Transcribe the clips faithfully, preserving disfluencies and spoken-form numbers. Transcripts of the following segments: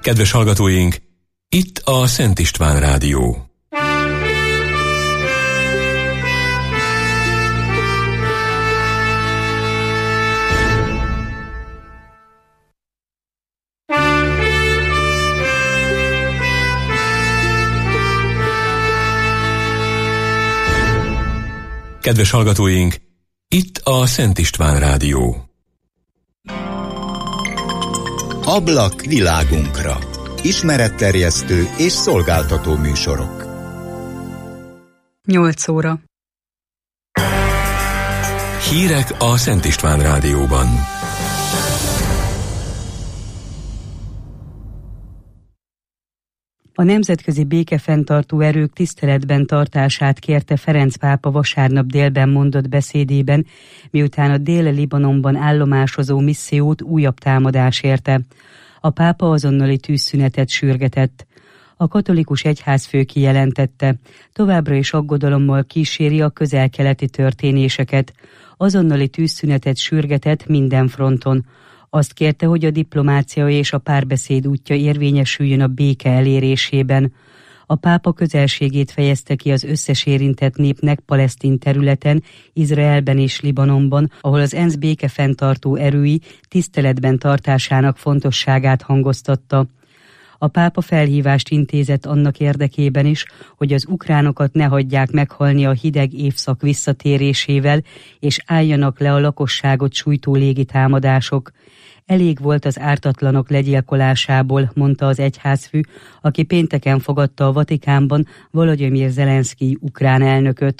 Kedves hallgatóink, itt a Szent István Rádió. Kedves hallgatóink, itt a Szent István Rádió. Ablak világunkra. Ismeretterjesztő és szolgáltató műsorok. nyolc óra. Hírek a Szent István Rádióban. A nemzetközi békefenntartó erők tiszteletben tartását kérte Ferenc pápa vasárnap délben mondott beszédében, miután a Dél-Libanonban állomásozó missziót újabb támadás érte. A pápa azonnali tűzszünetet sürgetett. A katolikus egyházfő kijelentette, továbbra is aggodalommal kíséri a közel-keleti történéseket. Azonnali tűzszünetet sürgetett minden fronton. Azt kérte, hogy a diplomácia és a párbeszéd útja érvényesüljön a béke elérésében. A pápa közelségét fejezte ki az összes érintett népnek palesztin területen, Izraelben és Libanonban, ahol az ENSZ békefenntartó erői tiszteletben tartásának fontosságát hangoztatta. A pápa felhívást intézett annak érdekében is, hogy az ukránokat ne hagyják meghalni a hideg évszak visszatérésével, és álljanak le a lakosságot sújtó légitámadások. Elég volt az ártatlanok legyilkolásából, mondta az egyházfő, aki pénteken fogadta a Vatikánban Volodymyr Zelenszkij ukrán elnököt.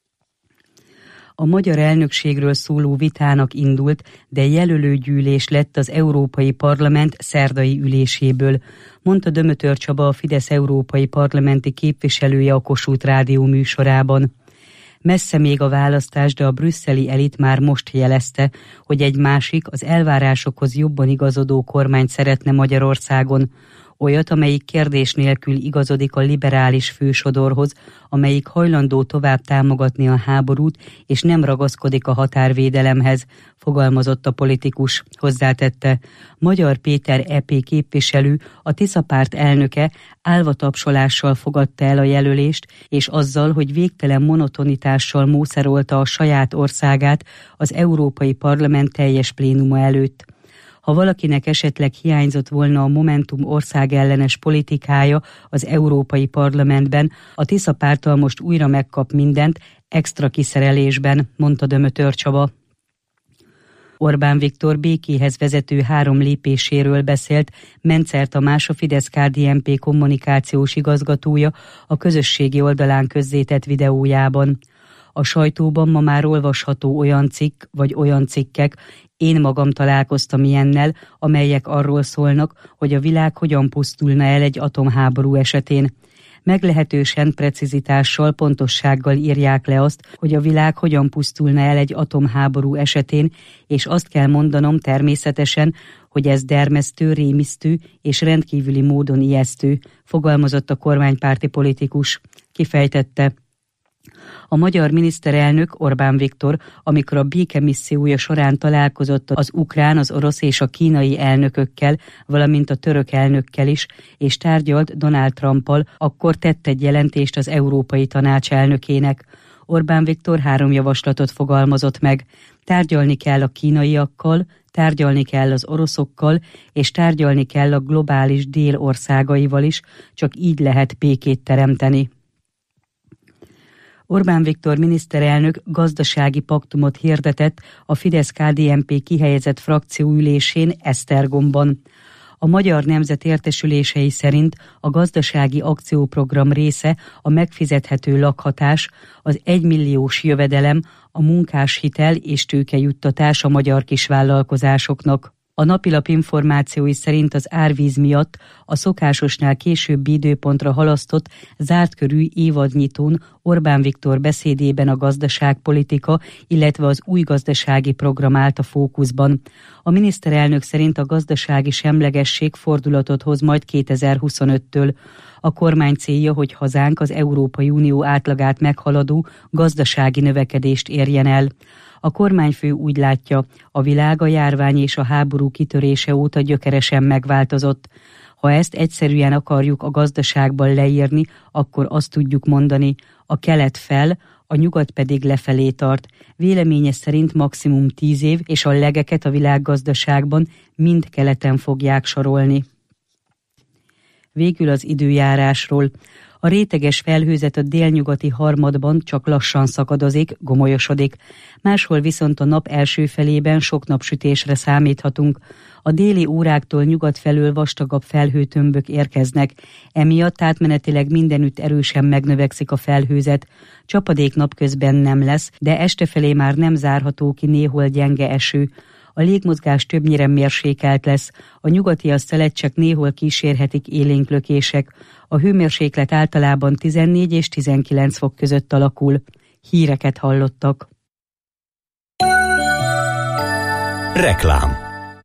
A magyar elnökségről szóló vitának indult, de jelölőgyűlés lett az Európai Parlament szerdai üléséből, mondta Dömötör Csaba, a Fidesz európai parlamenti képviselője a Kossuth Rádió műsorában. Messze még a választás, de a brüsszeli elit már most jelezte, hogy egy másik, az elvárásokhoz jobban igazodó kormányt szeretne Magyarországon. Olyat, amelyik kérdés nélkül igazodik a liberális fősodorhoz, amelyik hajlandó tovább támogatni a háborút, és nem ragaszkodik a határvédelemhez, fogalmazott a politikus. Hozzátette, Magyar Péter é pé képviselő, a Tisza párt elnöke állva tapsolással fogadta el a jelölést, és azzal, hogy végtelen monotonitással mószerolta a saját országát az Európai Parlament teljes plénuma előtt. Ha valakinek esetleg hiányzott volna a Momentum országellenes politikája az Európai Parlamentben, a Tisza párttal most újra megkap mindent, extra kiszerelésben, mondta Dömötör Csaba. Orbán Viktor békéhez vezető három lépéséről beszélt Mencer Tamás, a Fidesz-ká dé en pé kommunikációs igazgatója a közösségi oldalán közzétett videójában. A sajtóban ma már olvasható olyan cikk vagy olyan cikkek, én magam találkoztam ilyennel, amelyek arról szólnak, hogy a világ hogyan pusztulna el egy atomháború esetén. Meglehetősen precizitással, pontossággal írják le azt, hogy a világ hogyan pusztulna el egy atomháború esetén, és azt kell mondanom természetesen, hogy ez dermesztő, rémisztő és rendkívüli módon ijesztő, fogalmazott a kormánypárti politikus. Kifejtette. A magyar miniszterelnök Orbán Viktor, amikor a békemissziója során találkozott az ukrán, az orosz és a kínai elnökökkel, valamint a török elnökkel is, és tárgyalt Donald Trumpal, akkor tett egy jelentést az Európai Tanács elnökének. Orbán Viktor három javaslatot fogalmazott meg. Tárgyalni kell a kínaiakkal, tárgyalni kell az oroszokkal, és tárgyalni kell a globális dél országaival is, csak így lehet békét teremteni. Orbán Viktor miniszterelnök gazdasági paktumot hirdetett a Fidesz-ká dé en pé kihelyezett frakcióülésén Esztergomban. A Magyar Nemzet értesülései szerint a gazdasági akcióprogram része a megfizethető lakhatás, az egymilliós jövedelem, a munkáshitel és tőkejuttatás a magyar kisvállalkozásoknak. A napilap információi szerint az árvíz miatt a szokásosnál későbbi időpontra halasztott zártkörű évadnyitón Orbán Viktor beszédében a gazdaságpolitika, illetve az új gazdasági program állt a fókuszban. A miniszterelnök szerint a gazdasági semlegesség fordulatot hoz majd kétezer-huszonöttől. A kormány célja, hogy hazánk az Európai Unió átlagát meghaladó gazdasági növekedést érjen el. A kormányfő úgy látja, a világ a járvány és a háború kitörése óta gyökeresen megváltozott. Ha ezt egyszerűen akarjuk a gazdaságban leírni, akkor azt tudjuk mondani, a kelet fel, a nyugat pedig lefelé tart. Véleménye szerint maximum tíz év, és a legeket a világgazdaságban mind keleten fogják sorolni. Végül az időjárásról. A réteges felhőzet a délnyugati harmadban csak lassan szakadozik, gomolyosodik. Máshol viszont a nap első felében sok napsütésre számíthatunk. A déli óráktól nyugat felől vastagabb felhőtömbök érkeznek. Emiatt átmenetileg mindenütt erősen megnövekszik a felhőzet. Csapadék napközben nem lesz, de este felé már nem zárható ki néhol gyenge eső. A légmozgás többnyire mérsékelt lesz, a nyugatias szelet csak néhol kísérhetik élénk lökések. A hőmérséklet általában tizennégy és tizenkilenc fok között alakul. Híreket hallottak. Reklám.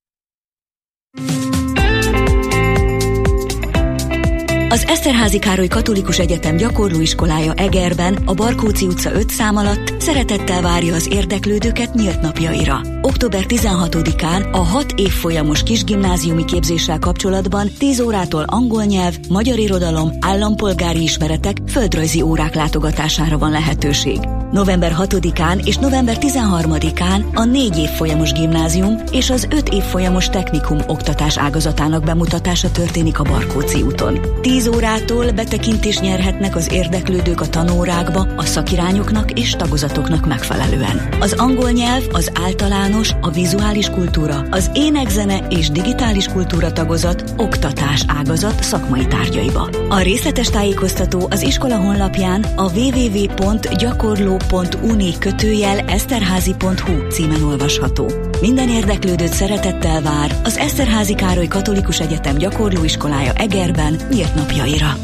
Az Eszterházy Károly Katolikus Egyetem gyakorlóiskolája Egerben, a Barkóczy utca öt szám alatt szeretettel várja az érdeklődőket nyílt napjaira. október tizenhatodikán a hat évfolyamos kisgimnáziumi képzéssel kapcsolatban tíz órától angol nyelv, magyar irodalom, állampolgári ismeretek, földrajzi órák látogatására van lehetőség. november hatodikán és november tizenharmadikán a négy évfolyamos gimnázium és az öt évfolyamos technikum oktatás ágazatának bemutatása történik a Barkóczy úton. tíz órától betekintést nyerhetnek az érdeklődők a tanórákba a szakirányoknak és tagozatoknak megfelelően. Az angol nyelv, az általános, a vizuális kultúra, az énekzene és digitális kultúra tagozat oktatás ágazat szakmai tárgyaiba. A részletes tájékoztató az iskola honlapján a double-u double-u double-u pont gyakorló pont uni kötőjel eszterházi pont hu címen olvasható. Minden érdeklődőt szeretettel vár az Eszterházy Károly Katolikus Egyetem gyakorlóiskolája Egerben nyílt napjaira.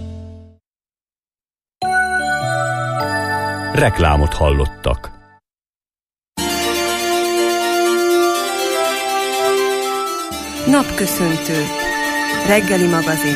Reklámot hallottak. Napköszöntő. Reggeli magazin.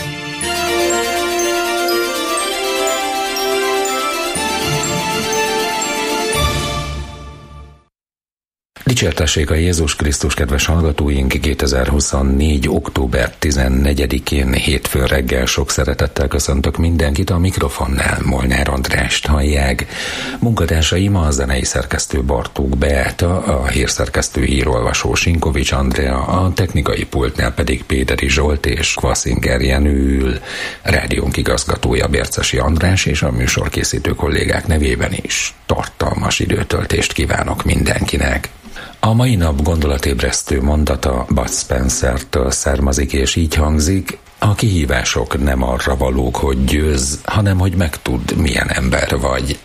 Dicsértessék a Jézus Krisztus, kedves hallgatóink! kétezer-huszonnégy. október tizennegyedikén hétfő reggel sok szeretettel köszöntök mindenkit, a mikrofonnál Molnár Andrást hallják. Munkatársaim a zenei szerkesztő Bartók Beáta, a hírszerkesztő hírolvasó Sinkovics Andrea, a technikai pultnál pedig Péteri Zsolt és Kvaszinger Jenő ül. Rádiónk igazgatója Bércesi András, és a műsorkészítő kollégák nevében is tartalmas időtöltést kívánok mindenkinek. A mai nap gondolatébresztő mondata Bud Spencertől származik, és így hangzik: a kihívások nem arra valók, hogy győzz, hanem hogy megtudd, milyen ember vagy.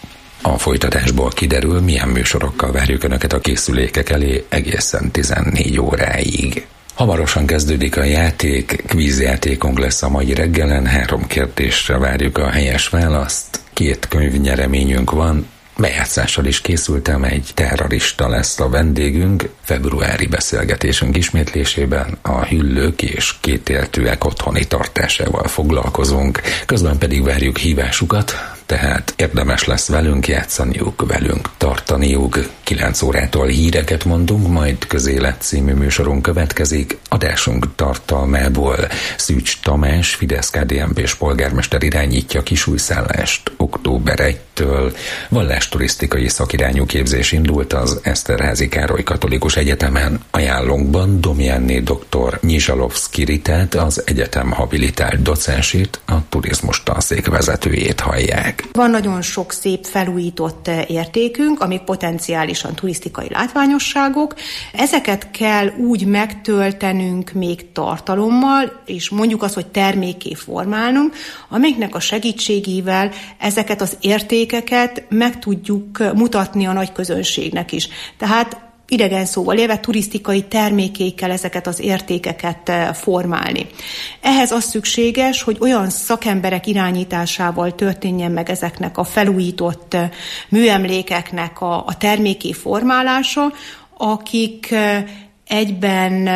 A folytatásból kiderül, milyen műsorokkal várjuk Önöket a készülékek elé egészen tizennégy óráig. Hamarosan kezdődik a játék, kvízjátékunk lesz a mai reggelen, három kérdésre várjuk a helyes választ, két könyvnyereményünk van, bejátszással is készültem, egy terrorista lesz a vendégünk, februári beszélgetésünk ismétlésében a hüllők és kétéltűek otthoni tartásával foglalkozunk, közben pedig várjuk hívásukat, tehát érdemes lesz velünk játszaniuk, velünk tartaniuk. kilenc órától híreket mondunk, majd Közélet című műsorunk következik. Adásunk tartalmából Szűcs Tamás, Fidesz-ká dé en pés polgármester irányítja Kisújszállást október elsejétől. Vallásturisztikai szakirányú képzés indult az Eszterházy Károly Katolikus Egyetemen. Ajánlónkban Domjánné doktor Nyizsalovszki Ritát, az egyetem habilitált docensét, a turizmus tanszék vezetőjét hallják. Van nagyon sok szép felújított értékünk, amik potenciálisan turisztikai látványosságok. Ezeket kell úgy megtöltenünk még tartalommal, és mondjuk azt, hogy termékké formálnunk, amiknek a segítségével ezeket az értékeket meg tudjuk mutatni a nagy közönségnek is. Tehát idegen szóval élve turisztikai termékké kell ezeket az értékeket formálni. Ehhez az szükséges, hogy olyan szakemberek irányításával történjen meg ezeknek a felújított műemlékeknek a, a termékké formálása, akik egyben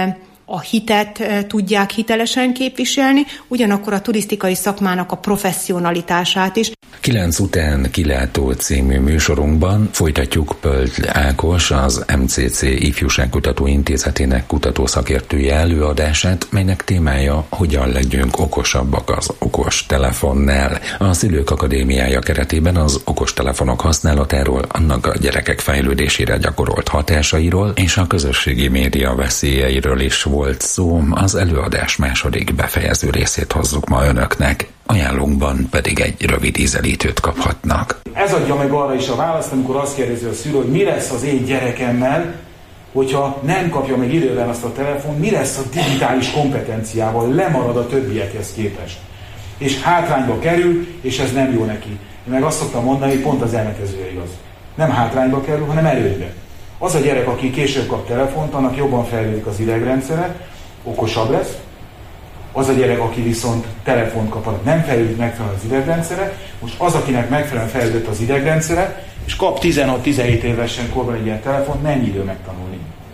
a hitet tudják hitelesen képviselni, ugyanakkor a turisztikai szakmának a professzionalitását is. Kilenc után kilátó című műsorunkban folytatjuk Pöld Ákos, az em cé cé Ifjúságkutató Intézetének kutatószakértője előadását, melynek témája hogyan legyünk okosabbak az okos telefonnál. A Szülők Akadémiája keretében az okostelefonok használatáról, annak a gyerekek fejlődésére gyakorolt hatásairól és a közösségi média veszélyeiről is volt szó. Az előadás második befejező részét hozzuk ma önöknek. Ajánlónkban pedig egy rövid ízelítőt kaphatnak. Ez adja meg arra is a választ, amikor azt kérdezi a szülő, hogy mi lesz az én gyerekemmel, hogyha nem kapja meg időben azt a telefon, mi lesz a digitális kompetenciával, lemarad a többiekhez képest. És hátrányba kerül, és ez nem jó neki. Én meg azt szoktam mondani, hogy pont az ellenkezője igaz. Nem hátrányba kerül, hanem előnybe. Az a gyerek, aki később kap telefont, annak jobban fejlődik az idegrendszere, okosabb lesz. Az a gyerek, aki viszont telefont kap, nem fejlődik megfelelően az idegrendszere, most az, akinek megfelelően fejlődött az idegrendszere, és kap tizenhat-tizenhét évesen korban egy ilyen telefont, mennyi idő megtanulni?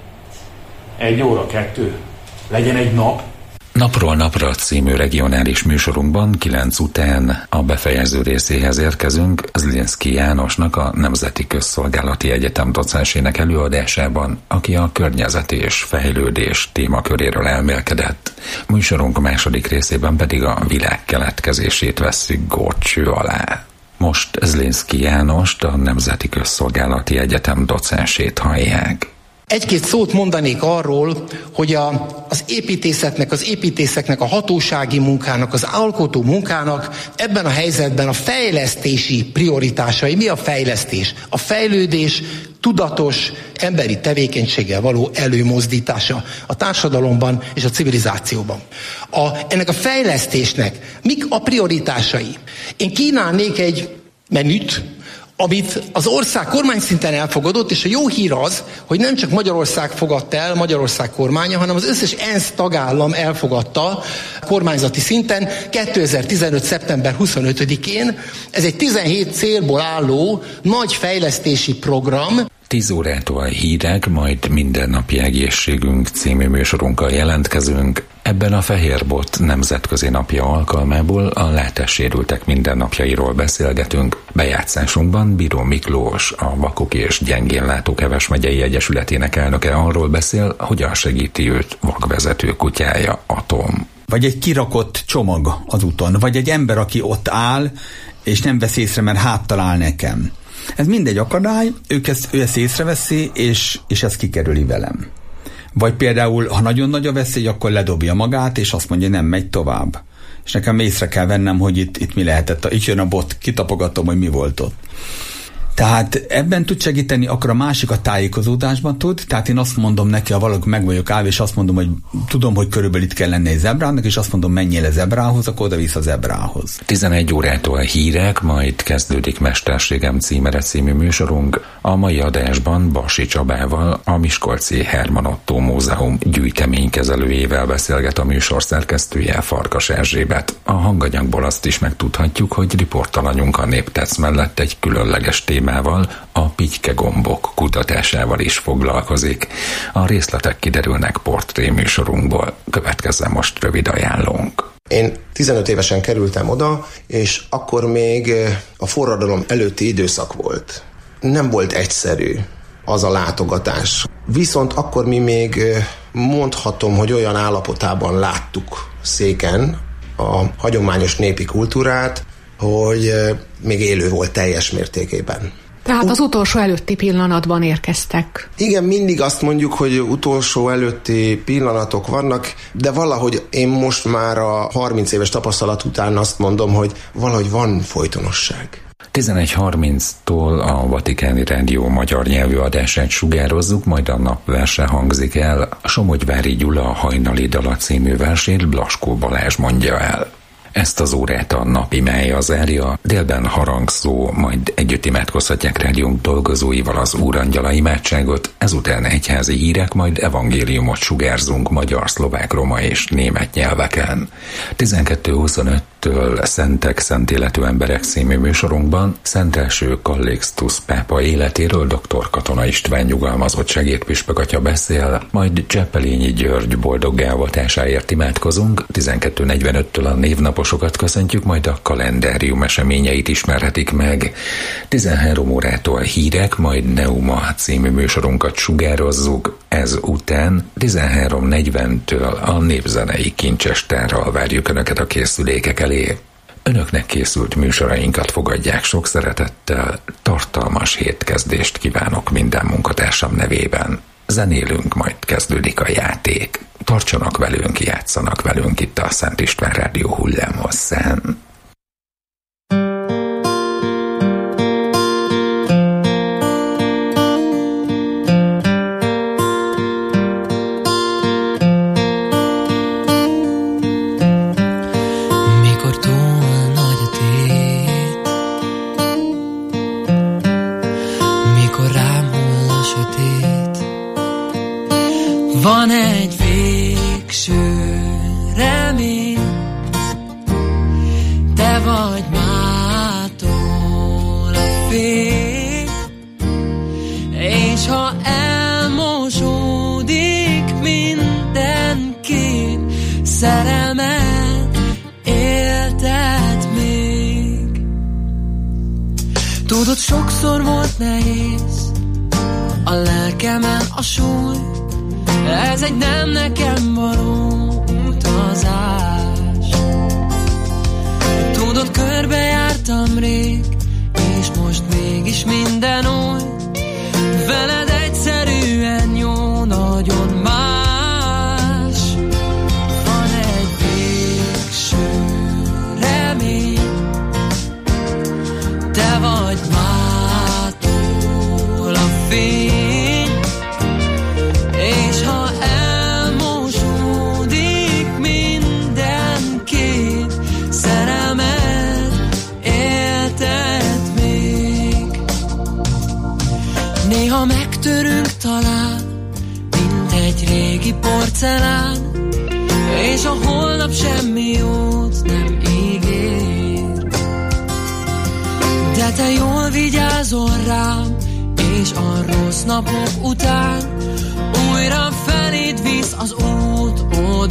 Egy óra, kettő? Legyen egy nap? Napról napra című regionális műsorunkban kilenc után a befejező részéhez érkezünk Zlinszky Jánosnak, a Nemzeti Közszolgálati Egyetem docensének előadásában, aki a környezet és fejlődés témaköréről elmélkedett. Műsorunk második részében pedig a világ keletkezését vesszük górcső alá. Most Zlinszky Jánost, a Nemzeti Közszolgálati Egyetem docensét hallják. Egy-két szót mondanék arról, hogy a, az építészetnek, az építészeknek, a hatósági munkának, az alkotó munkának ebben a helyzetben a fejlesztési prioritásai. Mi a fejlesztés? A fejlődés tudatos emberi tevékenységgel való előmozdítása a társadalomban és a civilizációban. A, ennek a fejlesztésnek mik a prioritásai? Én kínálnék egy menüt, amit az ország kormány szinten elfogadott, és a jó hír az, hogy nem csak Magyarország fogadta el, Magyarország kormánya, hanem az összes ENSZ tagállam elfogadta kormányzati szinten kétezer-tizenöt. szeptember huszonötödikén. Ez egy tizenhét célból álló nagy fejlesztési program. tíz órától hírek, majd Mindennapi Egészségünk című műsorunkkal jelentkezünk. Ebben a Fehérbot nemzetközi napja alkalmából a látássérültek mindennapjairól beszélgetünk. Bejátszásunkban Bíró Miklós, a Vakok és Gyengénlátók Heves megyei egyesületének elnöke arról beszél, hogyan segíti őt vakvezető kutyája, Atom. Vagy egy kirakott csomag az úton, vagy egy ember, aki ott áll, és nem vesz észre, mert háttal áll nekem. Ez mindegy akadály, ők ezt, ő ezt észreveszi, és, és ez kikerüli velem. Vagy például, ha nagyon nagy a veszély, akkor ledobja magát, és azt mondja, nem megy tovább. És nekem észre kell vennem, hogy itt, itt mi lehetett. Itt jön a bot, kitapogatom, hogy mi volt ott. Tehát ebben tud segíteni, akkor a másik a tájékozódásban tud, tehát én azt mondom neki, ha valaki meg vagyok állva, és azt mondom, hogy tudom, hogy körülbelül itt kell lenni egy zebrának, és azt mondom, menjél le zebrához, akkor oda visz a zebrához. tizenegy órától hírek, majd kezdődik Mesterségem címere című műsorunk. A mai adásban Basi Csabával, a Miskolci Herman Ottó Múzeum gyűjteménykezelőjével beszélget a műsor szerkesztője, Farkas Erzsébet. A hanganyagból azt is megtudhatjuk, hogy riportalanyunk a Néptetsz mellett egy különleges témával, a pitykegombok kutatásával is foglalkozik. A részletek kiderülnek portré műsorunkból. Következzen most rövid ajánlónk. Én tizenöt évesen kerültem oda, és akkor még a forradalom előtti időszak volt. Nem volt egyszerű az a látogatás. Viszont akkor mi még mondhatom, hogy olyan állapotában láttuk Széken a hagyományos népi kultúrát, hogy még élő volt teljes mértékében. Tehát az utolsó előtti pillanatban érkeztek. Igen, mindig azt mondjuk, hogy utolsó előtti pillanatok vannak, de valahogy én most már a harminc éves tapasztalat után azt mondom, hogy valahogy van folytonosság. tizenegy harminctól a Vatikáni Rádió magyar nyelvű adását sugározzuk, majd a napverse hangzik el. Somogyvári Gyula Hajnali dala című versét Blaskó Balázs mondja el. Ezt az órát a napi mája zárja, délben harangszó, majd együtt imádkozhatják rádiónk dolgozóival az Úrangyala imádságot, ezután egyházi hírek, majd evangéliumot sugárzunk magyar, szlovák, roma és német nyelveken. tizenkettő huszonöt Tisztelettől Szentek, Szent Életű Emberek című műsorunkban Szent Első Kallixtusz pápa életéről dr. Katona István nyugalmazott segédpüspök atya beszél, majd Cseppelényi György boldoggá avatásáért imádkozunk, tizenkettő negyvenöttől a névnaposokat köszöntjük, majd a kalendárium eseményeit ismerhetik meg. tizenhárom órától hírek, majd Neuma című műsorunkat sugározzuk, ez után tizenhárom negyventől a népzenei kincsestárral várjuk Önöket a készülékek elé. Önöknek készült műsorainkat fogadják sok szeretettel, tartalmas hétkezdést kívánok minden munkatársam nevében. Zenélünk, majd kezdődik a játék. Tartsanak velünk, játszanak velünk itt a Szent István Rádió hullámhosszán. Van egy végső remény, te vagy mától a fény, és ha elmosódik minden kép, szerelmet éltet még. Tudod, sokszor volt nehéz a lelkemen a súly, ez egy nem nekem való utazás. Tudod, körbejártam rég, és most mégis minden új. Veled egyszerűen jó, nagyon más. Van egy végső remény, te vagy mától a fény, és ha elmosódik minden kép, szerelmet éltet még. Néha megtörünk talán, mint egy régi porcelán, és a holnap semmi jót nem ígér. De te jól vigyázol rám, és a rossz napok után újra feléd visz az út,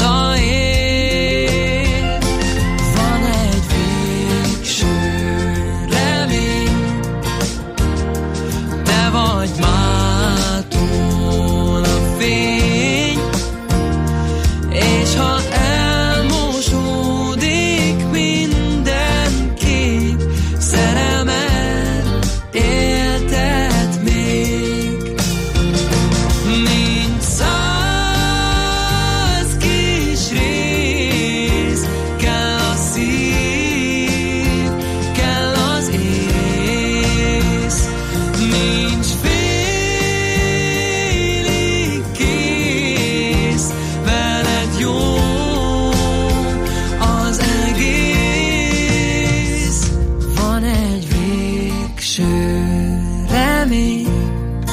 odaér. Van egy végső remény, te vagy mától a fény, és ha elmosódik minden kép, szerelmet éltet még. Nincs száz kis rész, kell a szív, kell az ész. Nincs félig kész, veled jó az egész. Van egy végső remény,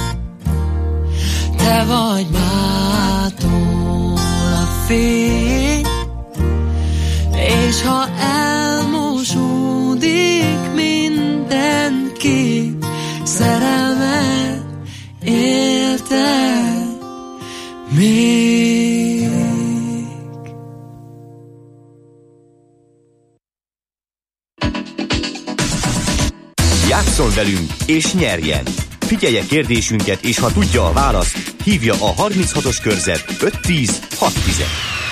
te vagy mától a fény, és ha elmosódik minden kép, szerelmet éltet még. Játsszon velünk és nyerjen! Figyelje kérdésünket, és ha tudja a választ, hívja a harminchatos körzet öt tíz hat tíz.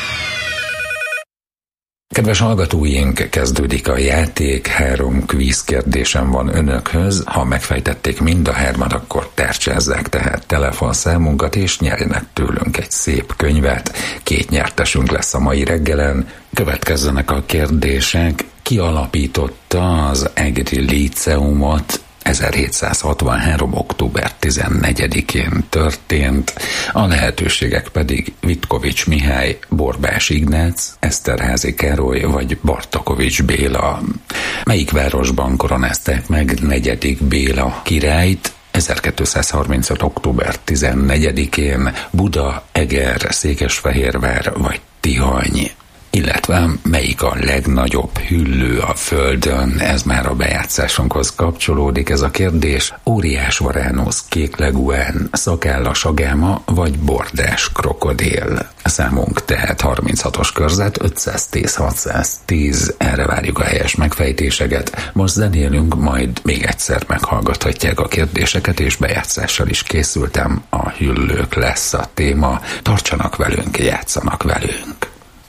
Kedves hallgatóink, kezdődik a játék, három kvíz kérdésem van önökhöz. Ha megfejtették mind a hármat, akkor tárcsázzák tehát telefonszámunkat, és nyerjenek tőlünk egy szép könyvet. Két nyertesünk lesz a mai reggelen. Következzenek a kérdések. Ki alapította az egri líceumot? ezerhétszázhatvanhárom. október tizennegyedikén történt, a lehetőségek pedig Vitkovics Mihály, Borbás Ignác, Eszterházy Károly vagy Bartakovics Béla. Melyik városban koronázták meg negyedik Béla királyt? ezerkétszázharmincöt. október tizennegyedikén Buda, Eger, Székesfehérvár vagy Tihany. illetve melyik a legnagyobb hüllő a Földön, ez már a bejátszásunkhoz kapcsolódik ez a kérdés. Óriás varánusz, kék leguán, szakállas agáma vagy bordás krokodil. Számunk tehát harminchatos körzet, ötszáztíz hatszáztíz, erre várjuk a helyes megfejtéseket. Most zenélünk, majd még egyszer meghallgathatják a kérdéseket, és bejátszással is készültem. A hüllők lesz a téma. Tartsanak velünk, játszanak velünk.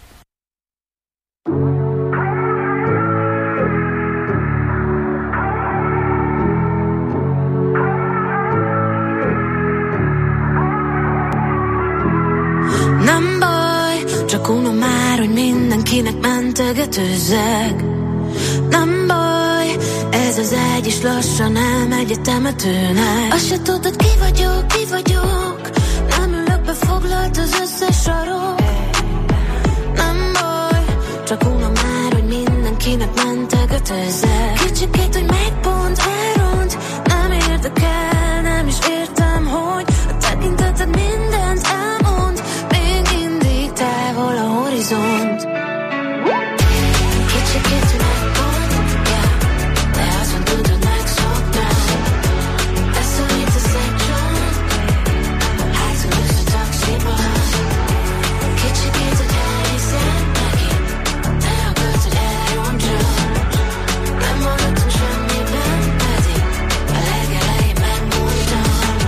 Nem baj, csak unom már, hogy mindenkinek mentegetőzzek. Nem baj, ez az egy is lassan elmegy a temetőnek. Azt se tudod, ki vagyok, ki vagyok. Nem ülök be, foglalt az összes sarok. Nem baj, csak unom már, hogy mindenkinek mentegetőzzek. Kicsikét, hogy meg pont elront. Nem érdekel, nem is értem, hogy a tekinteted mindent elmond. Még mindig távol a horizont. Kicsikét, hogy megpont, yeah. De azt van, tudod, megszoktam. Ez szorít az egy csont. Hátszunk össze taxiba. Kicsikét, hogy elhiszem megint. De akarsz, hogy elrontsak. Nem maradtam semmiben, pedig a legelején megmondtam.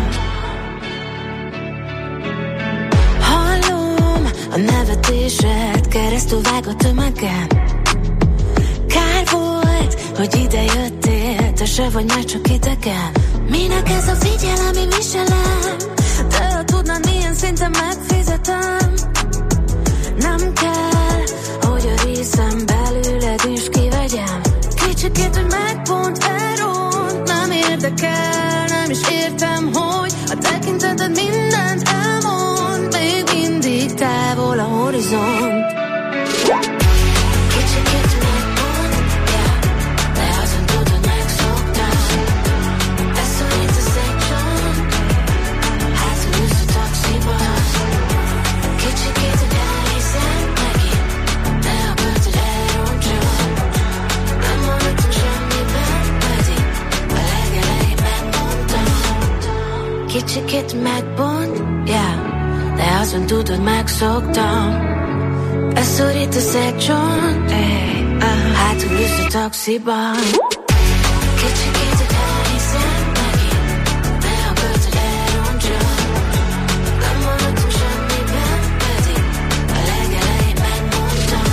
Hallom a nevetésed, keresztül vág a tömegen. Kár volt, hogy ide jöttél, te se vagy már csak idegen. Minek ez a figyelem, én viselem, de ha tudnád, milyen szinten megfizetem. Nem kell, hogy a részem belőled is kivegyem. Kicsikét, hogy meg pont elront. Nem érdekel, nem is értem, hogy a tekinteted mindent elmond. Még mindig távol a horizont. Kicsikét, hogy megpont, yeah. De azon tudod, megszoktam. Ez szorít az egy csont. Hátszunk össze taxiba. Kicsikét, hogy elhiszem megint. De akarsz, hogy elrontsak. Nem maradtam semmiben, pedig a legelején megmondtam. Kicsikét megbont, yeah. De azon tudod, megszoktam. Ez szorít az egy csont, hey, uh, hátul ülsz a taxiban. Kicsikét, hogy elhiszem megint. De akarsz, hogy elrontsak. Nem maradtam semmiben, pedig a legelején megmondtam.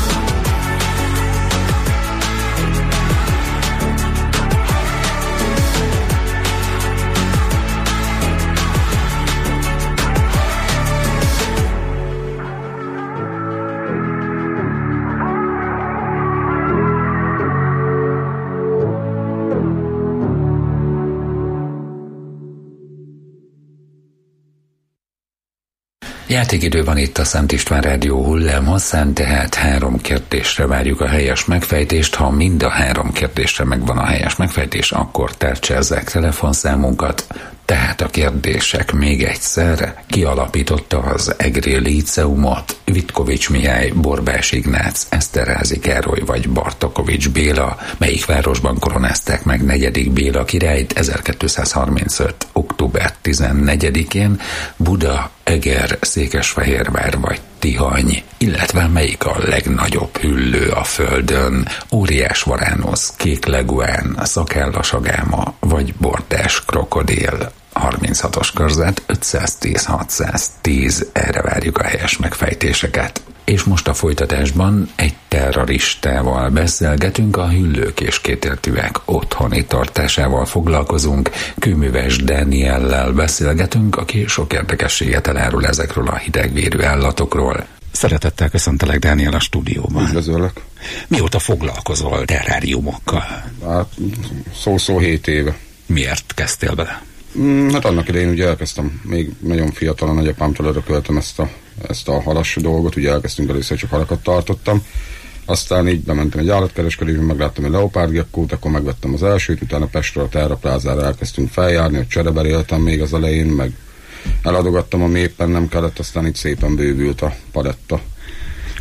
Játékidő van itt a Szent István Rádió hullámhosszán, tehát három kérdésre várjuk a helyes megfejtést. Ha mind a három kérdésre megvan a helyes megfejtés, akkor tárcsázzák telefonszámunkat. Tehát a kérdések még egyszer: ki alapította az Egri Líceumot? Vitkovics Mihály, Borbás Ignác, Eszterházy Károly vagy Bartakovics Béla? Melyik városban koronázták meg negyedik Béla királyt ezerkétszázharmincöt. október tizennegyedikén? Buda, Eger, Székesfehérvár vagy Tihany? Illetve melyik a legnagyobb hüllő a Földön? Óriás varánusz, kék leguán, szakállas agáma vagy bordás krokodil? harminchatos körzet, ötszáztíz hatszáztíz, erre várjuk a helyes megfejtéseket. És most a folytatásban egy terroristával beszélgetünk, a hüllők és kétértűek otthoni tartásával foglalkozunk. Kőműves Dániellel beszélgetünk, aki sok érdekességet elárul ezekről a hidegvérű állatokról. Szeretettel köszöntelek, Dániel, a stúdióban. Üdvözöllek. Mióta foglalkozol terráriumokkal? Hát szó-szó hét éve. Miért kezdtél bele? Mm, hát annak idején ugye elkezdtem, még nagyon fiatalon nagyapámtól örököltem ezt a, ezt a halas dolgot, ugye elkezdtünk először, csak halakat tartottam. Aztán így bementem egy állatkereskedésbe, megláttam egy leopárdgekkót, akkor megvettem az elsőt, utána Pestről a Terraplázára elkezdtünk feljárni, hogy csereberéltem még az elején, meg eladogattam, ami éppen nem kellett, aztán így szépen bővült a paletta.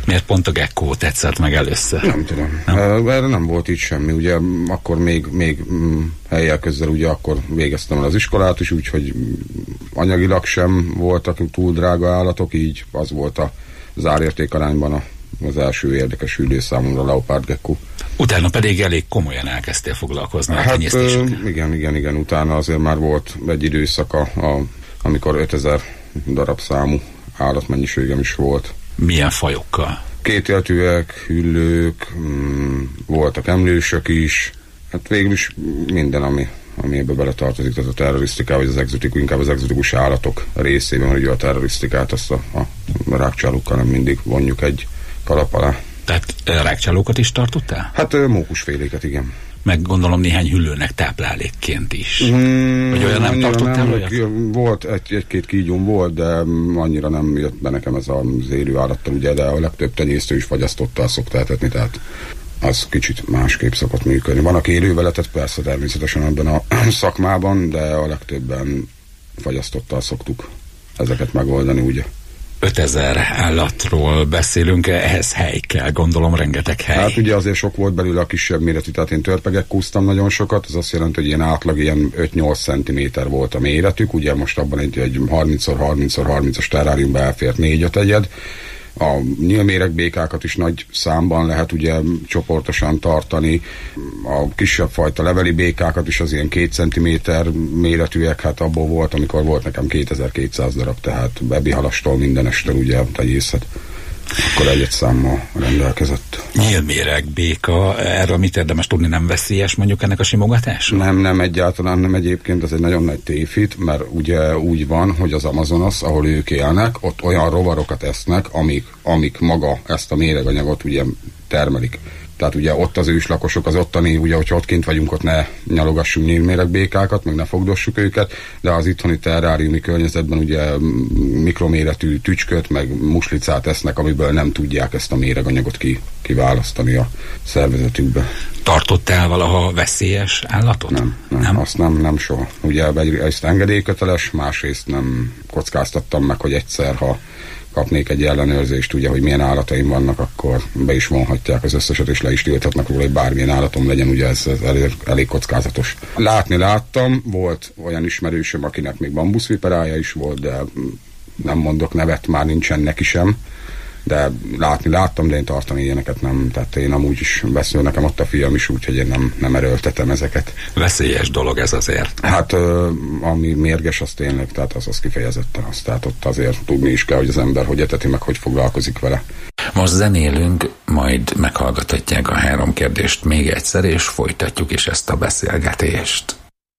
Miért pont a Gekko tetszett meg először? Nem tudom. Nem? Erre nem volt itt semmi. Ugye akkor még, még helyjel közzel ugye akkor végeztem el az iskolát is, úgyhogy anyagilag sem voltak túl drága állatok, így az volt a az árértékarányban a, az első érdekes hüllő számomra, Leopard Gekko. Utána pedig elég komolyan elkezdtél foglalkozni hát, a tenyésztésekkel. Igen, igen, igen. Utána azért már volt egy időszak, a, a, amikor ötezer darab számú állatmennyiségem is volt. Milyen fajokkal? Kétéltűek, hüllők, mm, voltak emlősök is, hát végül is minden, ami, ami ebbe beletartozik, tehát a terrorisztiká, vagy az exotikus, inkább az exotikus állatok részében, mert ugye a terrorisztikát azt a, a rákcsálókkal nem mindig vonjuk egy kalap alá. Tehát rákcsálókat is tartottál? Hát mókusféléket, igen. Meg gondolom néhány hüllőnek táplálékként is. Mm, vagy olyan nem tartottál nem, olyat? Volt, egy, egy-két kígyóm volt, de annyira nem jött be nekem ez az élő állattal, ugye, de a legtöbb tenyésztő is fagyasztottal szokta etetni, tehát az kicsit másképp szokott működni. Van, aki élővel etett, persze természetesen ebben a szakmában, de a legtöbben fagyasztottal szoktuk ezeket megoldani, ugye. ötezer állatról beszélünk, ehhez hely kell, gondolom, rengeteg hely. Hát ugye azért sok volt belőle a kisebb méretű, tehát én törpegekkúztam nagyon sokat, ez azt jelenti, hogy ilyen átlag ilyen öt-nyolc centiméter volt a méretük, ugye most abban egy, egy harminc szor harminc szor harmincas terráriumba elfért négy-öt egyed. A nyílméregbékákat is nagy számban lehet ugye csoportosan tartani, a kisebb fajta leveli békákat is az ilyen két centiméter méretűek, hát abból volt, amikor volt nekem kétezer-kétszáz darab, tehát bebihalastól mindenestől ugye tenyészet. Akkor egy-egy számmal rendelkezett. Nyílméreg béka, erről mit érdemes tudni, nem veszélyes mondjuk ennek a simogatásra? Nem, nem, egyáltalán nem egyébként, ez egy nagyon nagy tévhit, mert ugye úgy van, hogy az Amazonas, ahol ők élnek, ott olyan rovarokat esznek, amik, amik maga ezt a méreganyagot ugye termelik. Tehát ugye ott az őslakosok, az ottani, ugye, hogyha ott kint vagyunk, ott ne nyalogassunk nyílméregbékákat, meg ne fogdossuk őket, de az itthoni terráriumi környezetben ugye mikroméretű tücsköt, meg muslicát esznek, amiből nem tudják ezt a méreganyagot ki, kiválasztani a szervezetükbe. Tartottál valaha veszélyes állatot? Nem, nem, nem? azt nem, nem soha. Ugye egyrészt engedélyköteles, másrészt nem kockáztattam meg, hogy egyszer, ha kapnék egy ellenőrzést, ugye, hogy milyen állataim vannak, akkor be is vonhatják az összeset, és le is tilthatnak róla, hogy bármilyen állatom legyen, ugye ez, ez elég, elég kockázatos. Látni láttam, volt olyan ismerősöm, akinek még bambuszviperája is volt, de nem mondok nevet, már nincsen neki sem, de látni láttam, de én tartani ilyeneket nem, tehát én amúgy is beszél nekem ott a fiam is, úgyhogy én nem, nem erőltetem ezeket. Veszélyes dolog ez azért. Hát ami mérges, az tényleg, tehát az, az kifejezetten az, tehát ott azért tudni is kell, hogy az ember hogy eteti, meg hogy foglalkozik vele. Most zenélünk, majd meghallgathatják a három kérdést még egyszer, és folytatjuk is ezt a beszélgetést.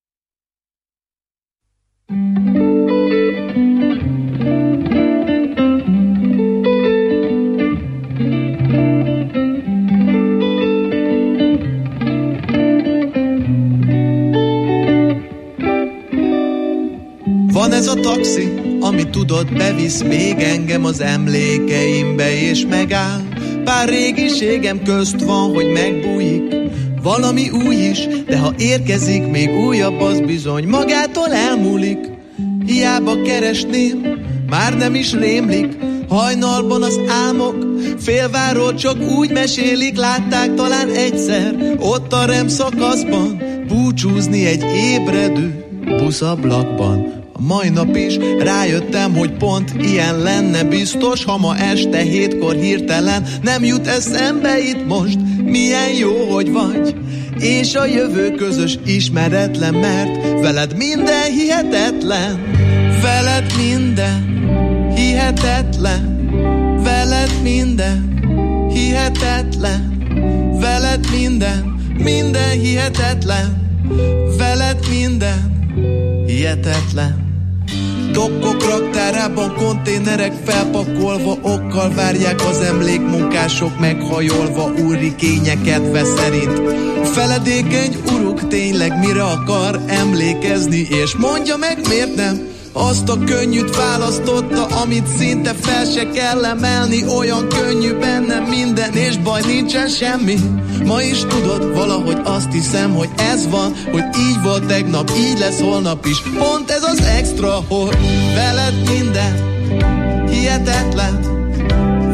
Van ez a taxi, ami tudod, bevisz még engem az emlékeimbe, és megáll. Pár régiségem közt van, hogy megbújik valami új is, de ha érkezik még újabb, az bizony magától elmúlik. Hiába keresném, már nem is rémlik. Hajnalban az álmok félváról csak úgy mesélik, látták talán egyszer ott a rem szakaszban búcsúzni egy ébredő buszablakban. A mai nap is rájöttem, hogy pont ilyen lenne biztos, ha ma este hétkor hirtelen nem jut eszembe itt most, milyen jó, hogy vagy, és a jövő közös ismeretlen, mert veled minden hihetetlen, veled minden hihetetlen, veled minden hihetetlen, veled minden, minden hihetetlen, veled minden hihetetlen. Dokkok raktárában konténerek felpakolva, okkal várják az emlékmunkások meghajolva, úri kénye kedve szerint. Feledékeny uruk tényleg mire akar emlékezni, és mondja meg, miért nem azt a könnyűt választotta, amit szinte fel se kell emelni. Olyan könnyű bennem minden, és baj nincsen semmi. Ma is tudod, valahogy azt hiszem, hogy ez van, hogy így volt tegnap, így lesz holnap is. Pont ez az extra, hogy veled minden hihetetlen,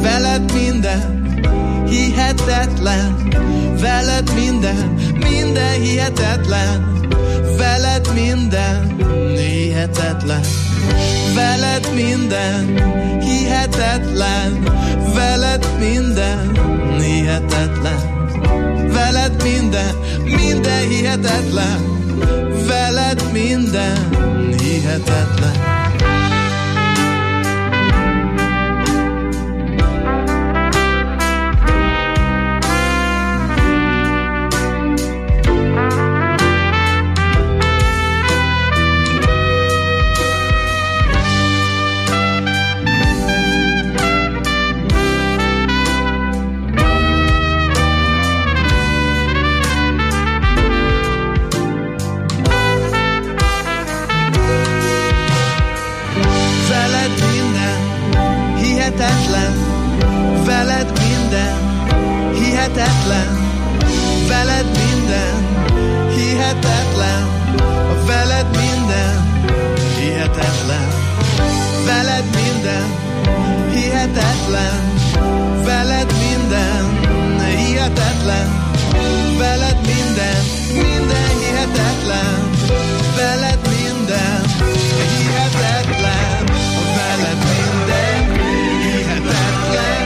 veled minden hihetetlen, veled minden, minden hihetetlen, veled minden hihetetlen, veled minden hihetetlen, veled minden hihetetlen, veled minden, minden hihetetlen, veled minden hihetetlen. Veled minden hihetetlen, veled minden hihetetlen, veled minden hihetetlen, veled minden hihetetlen, veled minden hihetetlen, veled minden, minden hihetetlen, veled minden hihetetlen, veled minden hihetetlen.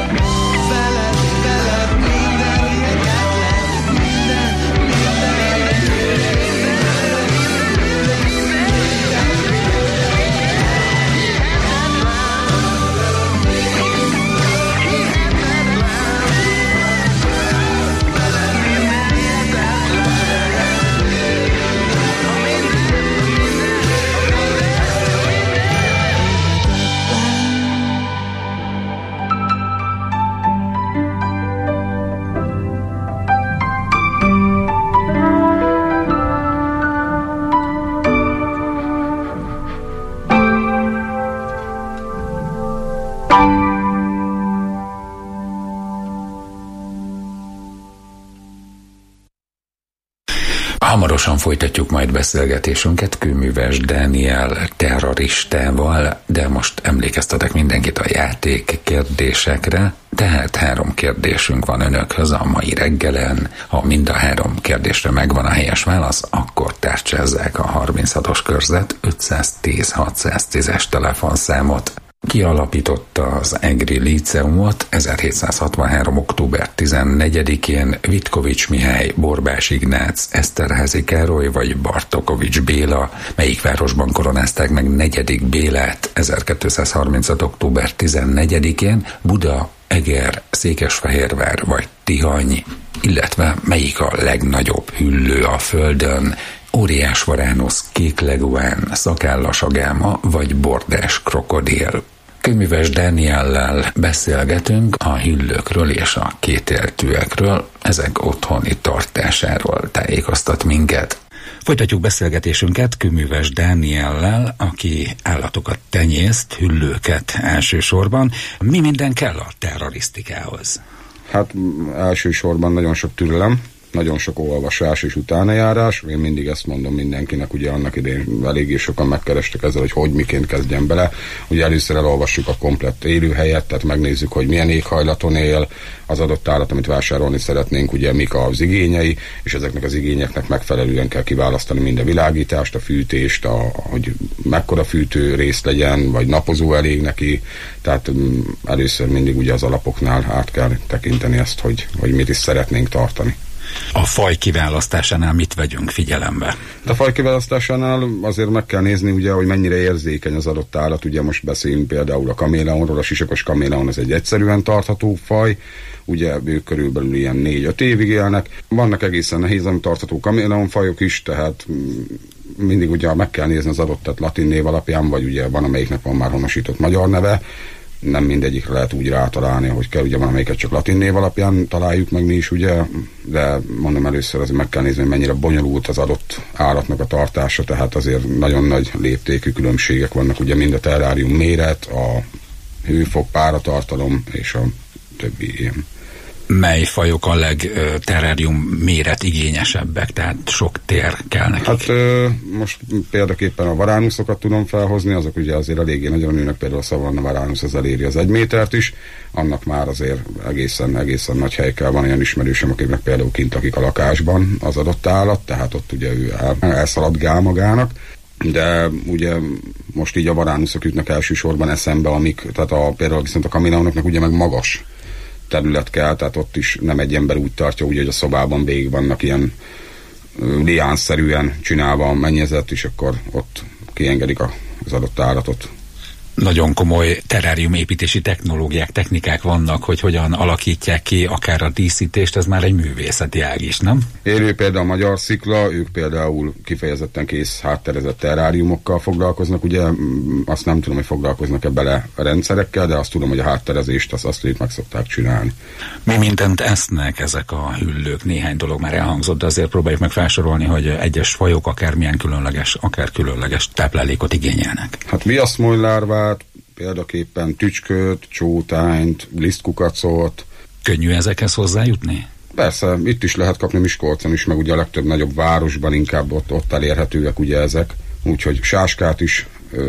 Hamarosan folytatjuk majd beszélgetésünket Kőműves Dániel terroristával, de most emlékeztetek mindenkit a játék kérdésekre. Tehát három kérdésünk van önökhöz a mai reggelen. Ha mind a három kérdésre megvan a helyes válasz, akkor tárcsázzák a harminchatos körzet ötszáztíz hatszáztízes telefonszámot. Kialapította az Egri Líceumot ezerhétszázhatvanhárom. október tizennegyedikén Vitkovics Mihály, Borbás Ignác, Eszterházy Károly vagy Bartokovics Béla. Melyik városban koronázták meg negyedik Bélát ezerkétszázharmincöt. október tizennegyedikén? Buda, Eger, Székesfehérvár vagy Tihany? Illetve melyik a legnagyobb hüllő a Földön? Óriás varánusz, kék leguán, szakállas agáma vagy bordás krokodil. Kőműves Dániellel beszélgetünk a hüllőkről és a kétéltűekről, ezek otthoni tartásáról tájékoztat minket. Folytatjuk beszélgetésünket Kőműves Dániellel, aki állatokat tenyészt, hüllőket elsősorban. Mi minden kell a terrorisztikához? Hát elsősorban nagyon sok türelem, nagyon sok olvasás és utánajárás. Én mindig ezt mondom mindenkinek, ugye annak idején eléggé sokan megkerestek ezzel, hogy hogy miként kezdjen bele. Ugye először elolvassuk a komplett élőhelyet, tehát megnézzük, hogy milyen éghajlaton él az adott állat, amit vásárolni szeretnénk, ugye mik az igényei, és ezeknek az igényeknek megfelelően kell kiválasztani mind a világítást, a fűtést, a, hogy mekkora fűtő rész legyen, vagy napozó elég neki. Tehát először mindig ugye az alapoknál át kell tekinteni ezt, hogy, hogy mit is szeretnénk tartani. A faj kiválasztásánál mit vegyünk figyelembe? A faj kiválasztásánál azért meg kell nézni, ugye, hogy mennyire érzékeny az adott állat. Ugye most beszélünk például a kaméleonról, a sisakos kaméleon az egy egyszerűen tartható faj, ugye ők körülbelül ilyen négy-öt évig élnek. Vannak egészen nehézen tartható kaméleonfajok is, tehát mindig ugye meg kell nézni az adottat latin név alapján, vagy ugye van, amelyiknek van már honosított magyar neve. Nem mindegyikre lehet úgy rátalálni, hogy kell, ugye van, amelyiket csak latin név alapján találjuk meg mi is, ugye, de mondom először azért meg kell nézni, hogy mennyire bonyolult az adott állatnak a tartása, tehát azért nagyon nagy léptékű különbségek vannak, ugye mind a terrárium méret, a hőfok, páratartalom és a többi ilyen. Mely fajok a legterrárium méret igényesebbek, tehát sok tér kell nekik? Hát ö, most példaképpen a varánuszokat tudom felhozni, azok ugye azért eléggé nagyon nőnek, például a szavanna varánusz az eléri az egy métert is, annak már azért egészen, egészen nagy hely kell. Van olyan ismerősöm, akiknek például kint lakik a lakásban az adott állat, tehát ott ugye ő el, elszaladgál magának, de ugye most így a varánuszok jutnak elsősorban eszembe, amik, tehát a, például viszont a kaminónoknak ugye meg magas terület kell, tehát ott is nem egy ember úgy tartja, úgy, hogy a szobában végig vannak ilyen liánszerűen csinálva a mennyezet, és akkor ott kiengedik az adott állatot. Nagyon komoly terrárium építési technológiák, technikák vannak, hogy hogyan alakítják ki akár a díszítést, ez már egy művészeti ág is, nem? Élő például a Magyar Szikla, ők például kifejezetten kész hátterezett terráriumokkal foglalkoznak, ugye azt nem tudom, hogy foglalkoznak-e bele a rendszerekkel, de azt tudom, hogy a hátterezést azt, azt itt meg szokták csinálni. Mi mindent esznek ezek a hüllők? Néhány dolog már elhangzott, de azért próbáljuk meg felsorolni, hogy egyes fajok akármilyen különleges, akár különleges táplálékot igényelnek. Hát viaszmonylárvát, példaképpen tücsköt, csótányt, lisztkukacot. Könnyű ezekhez hozzájutni? Persze, itt is lehet kapni Miskolcon is, meg ugye a legtöbb nagyobb városban inkább ott, ott elérhetőek ugye ezek. Úgyhogy sáskát is,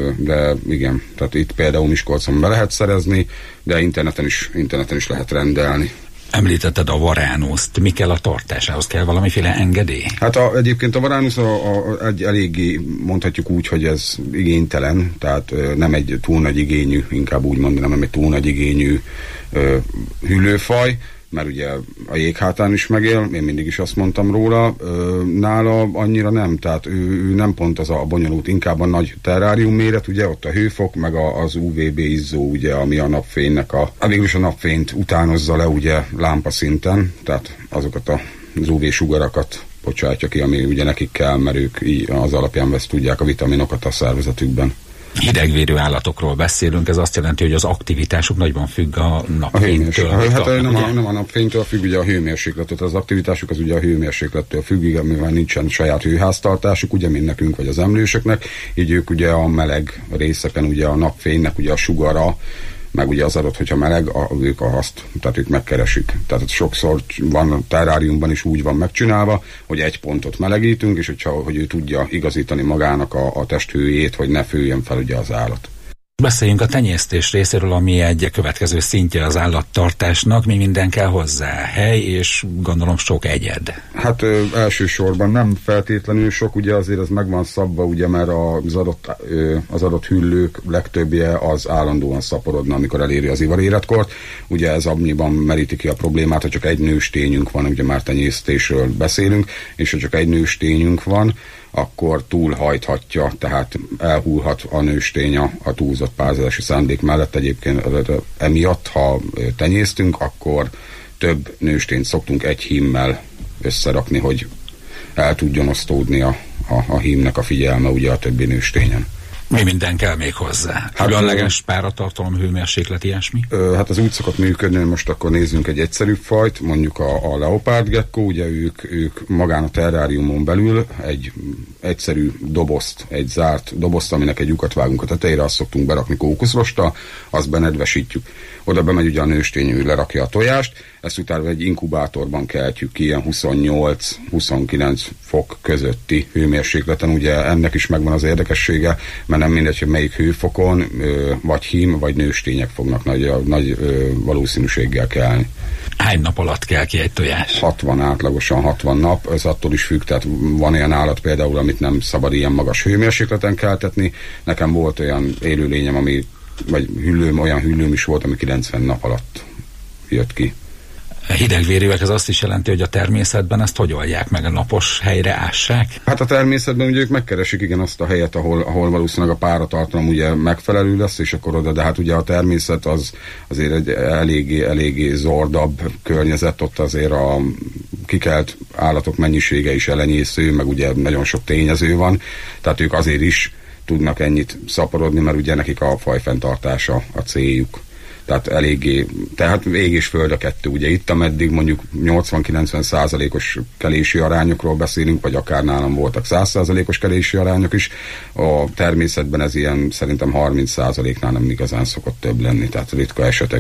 de igen, tehát itt például Miskolcon be lehet szerezni, de interneten is, interneten is lehet rendelni. Említetted a varánuszt, mi kell a tartásához? Kell valamiféle engedély? Hát a, egyébként a varánusz a, a, egy eléggé, mondhatjuk úgy, hogy ez igénytelen, tehát ö, nem egy túl nagy igényű, inkább úgy mondanám, nem egy túl nagy igényű ö, hüllőfaj, mert ugye a jéghátán is megél, én mindig is azt mondtam róla, ö, nála annyira nem, tehát ő, ő nem pont az a bonyolult, inkább a nagy terrárium méret, ugye ott a hőfok, meg a, az u vé bé izzó, ugye, ami a napfénynek a, végülis a napfényt utánozza le, ugye, lámpaszinten, tehát azokat a, az u vé-sugarakat bocsátja ki, ami ugye nekik kell, mert ők így az alapján vesz tudják a vitaminokat a szervezetükben. Hidegvérű állatokról beszélünk, ez azt jelenti, hogy az aktivitásuk nagyban függ a napfénytől. A hát a, nem, a, nem a napfénytől függ, ugye a hőmérsékletet. Az aktivitásuk az ugye a hőmérséklettől függ, mivel nincsen saját hőháztartásuk, ugye mint nekünk vagy az emlősöknek, így ők ugye a meleg részeken, ugye a napfénynek ugye a sugara, meg ugye az adott, hogyha meleg, a, ők azt, tehát ők megkeresik. Tehát sokszor van a terráriumban is úgy van megcsinálva, hogy egy pontot melegítünk, és hogyha, hogy ő tudja igazítani magának a, a testhőjét, hogy ne főjön fel ugye az állat. Beszéljünk a tenyésztés részéről, ami egy következő szintje az állattartásnak. Mi minden kell hozzá? Hely és gondolom sok egyed. Hát ö, elsősorban nem feltétlenül sok, ugye azért ez meg van szabva, ugye, mert az adott, ö, az adott hüllők legtöbbje az állandóan szaporodna, amikor eléri az ivaréretkort. Ugye ez annyiban meríti ki a problémát, hogy csak egy nőstényünk van, ugye már tenyésztésről beszélünk, és ha csak egy nőstényünk van, akkor túlhajthatja, tehát elhullhat a nőstény a, a túlzott párzási szándék mellett. Egyébként emiatt, ha tenyésztünk, akkor több nőstényt szoktunk egy hímmel összerakni, hogy el tudjon osztódni a, a, a hímnek a figyelme ugye a többi nőstényen. Mi minden kell még hozzá? Különleges páratartalom, hőmérséklet, ilyesmi? Ö, hát az úgy szokott működni, most akkor nézzünk egy egyszerűbb fajt, mondjuk a, a leopárd gekkó, ugye ők, ők magán a terráriumon belül egy egyszerű dobozt, egy zárt dobozt, aminek egy lyukat vágunk a tetejére, azt szoktunk berakni kókuszrosta, azt benedvesítjük. Oda bemegy ugye a nőstény, ő lerakja a tojást, ezt utána egy inkubátorban keltjük ki, ilyen huszonnyolc-huszonkilenc fok közötti hőmérsékleten. Ugye ennek is megvan az érdekessége, mert nem mindegy, hogy melyik hőfokon vagy hím, vagy nőstények fognak nagy, nagy valószínűséggel kelni. Hány nap alatt kell ki egy tojás? hatvan, átlagosan hatvan nap, ez attól is függ, tehát van olyan állat például, amit nem szabad ilyen magas hőmérsékleten keltetni. Nekem volt olyan élőlényem, ami, vagy hüllőm, olyan hüllőm is volt, ami kilencven nap alatt jött ki. Hidegvérűek, ez azt is jelenti, hogy a természetben ezt hogy oldják meg, a napos helyre ássák? Hát a természetben ugye ők megkeresik igen azt a helyet, ahol, ahol valószínűleg a páratartalom ugye megfelelő lesz, és akkor oda, de hát ugye a természet az azért egy eléggé, eléggé zordabb környezet, ott azért a kikelt állatok mennyisége is elenyésző, meg ugye nagyon sok tényező van, tehát ők azért is tudnak ennyit szaporodni, mert ugye nekik a fajfenntartása a céljuk. Tehát eléggé, tehát ég és föld a kettő. Ugye itt, ameddig mondjuk nyolcvan-kilencven százalékos kelési arányokról beszélünk, vagy akár nálam voltak száz százalékos kelési arányok is, a természetben ez ilyen szerintem harminc százaléknál nem igazán szokott több lenni, tehát ritka esetekben.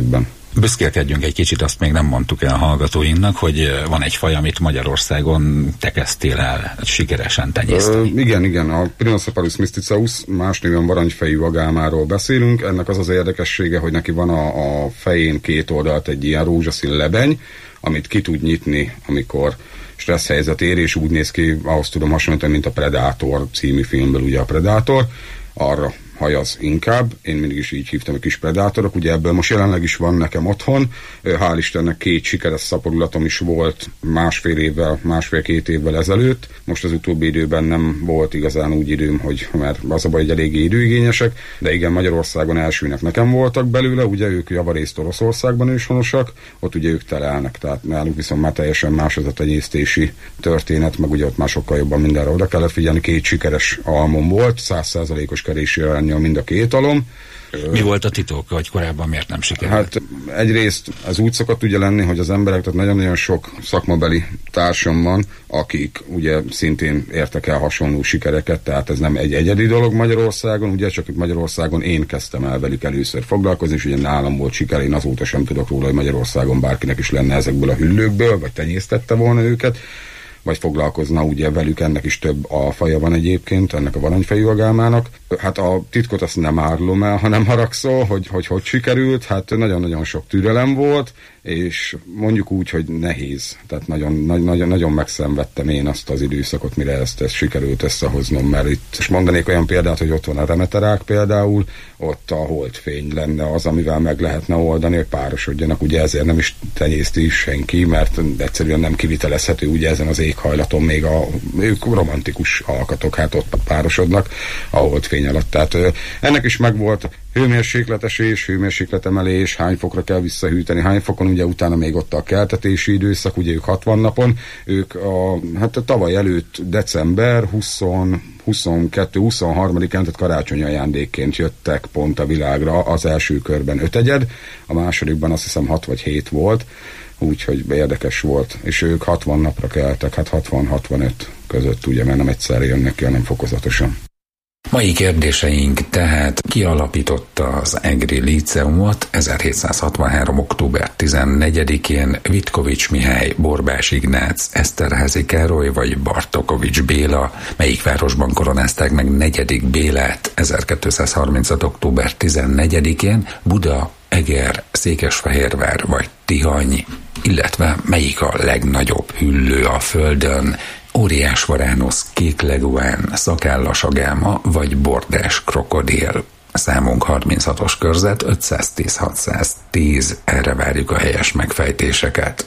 Büszkélkedjünk egy kicsit, azt még nem mondtuk el a hallgatóinknak, hogy van egy faj, amit Magyarországon te kezdtél el sikeresen tenyészteni. Ö, igen, igen, a Prinocephalus mysticeus, más néven varangyfejű agámáról beszélünk. Ennek az az érdekessége, hogy neki van a, a fején két oldalt egy ilyen rózsaszín lebeny, amit ki tud nyitni, amikor stressz helyzet ér, és úgy néz ki, ahhoz tudom hasonlítani, mint a Predator című filmből, ugye a Predator, arra hajaz inkább, én mindig is így hívtam a kis predátorok, ugye ebből most jelenleg is van nekem otthon, hál' Istennek két sikeres szaporulatom is volt másfél évvel, másfél-két évvel ezelőtt, most az utóbbi időben nem volt igazán úgy időm, hogy mert az a baj, hogy eléggé időigényesek, de igen, Magyarországon elsőnek nekem voltak belőle, ugye ők javarészt Oroszországban őshonosak, ott ugye ők telelnek, tehát náluk viszont már teljesen más az a tenyésztési történet, meg ugye ott már sokkal jobban mindenre oda kellett figyelni, két sikeres almom volt, száz százalékos kerési mind a két alom. Mi volt a titok, hogy korábban miért nem sikerült? Hát egyrészt ez úgy szokott ugye lenni, hogy az emberek, tehát nagyon-nagyon sok szakmabeli társam van, akik ugye szintén értek el hasonló sikereket, tehát ez nem egy egyedi dolog Magyarországon, ugye csak itt Magyarországon én kezdtem el velük először foglalkozni, és ugye nálam volt siker, én azóta sem tudok róla, hogy Magyarországon bárkinek is lenne ezekből a hüllőkből, vagy tenyésztette volna őket, vagy foglalkozna ugye velük, ennek is több alfaja van egyébként, ennek a varangyfejű agámának. Hát a titkot azt nem árulom el, hanem haragszol, hogy, hogy hogy sikerült, hát nagyon-nagyon sok türelem volt, és mondjuk úgy, hogy nehéz. Tehát nagyon, nagyon, nagyon megszenvedtem én azt az időszakot, mire ezt, ezt sikerült összehoznom, mert itt és mondanék olyan példát, hogy ott van a remeterák például, ott a holdfény lenne az, amivel meg lehetne oldani, hogy párosodjanak, ugye ezért nem is tenyészti senki, mert egyszerűen nem kivitelezhető ugye ezen az éghajlaton még a, ők romantikus alkatok, hát ott párosodnak a holdfény alatt. Tehát ennek is megvolt hőmérsékletesés, hőmérsékletemelés, hány fokra kell visszahűteni, hány fokon, ugye utána még ott a keltetési időszak, ugye ők hatvan napon, ők a, hát a tavaly előtt december huszonkettő huszonharmadikán, tehát karácsonyi ajándékként jöttek pont a világra, az első körben öt egyed, a másodikban azt hiszem hat vagy hét volt, úgyhogy érdekes volt, és ők hatvan napra keltek, hát hatvan-hatvanöt között, ugye, mert nem egyszerre jönnek ki, hanem fokozatosan. Mai kérdéseink tehát: ki alapította az egri líceumot ezerhétszázhatvanhárom. október tizennegyedikén? Vitkovics Mihály, Borbás Ignác, Eszterházy Károly vagy Bartokovics Béla? Melyik városban koronázták meg negyedik Bélát ezerkétszázharminchat. október tizennegyedikén? Buda, Eger, Székesfehérvár vagy Tihany? Illetve melyik a legnagyobb hüllő a Földön? Óriás varánusz, kék leguán, szakállas agáma vagy bordás krokodil? Számunk harminchatos körzet, ötszáztíz hatszáztíz, erre várjuk a helyes megfejtéseket.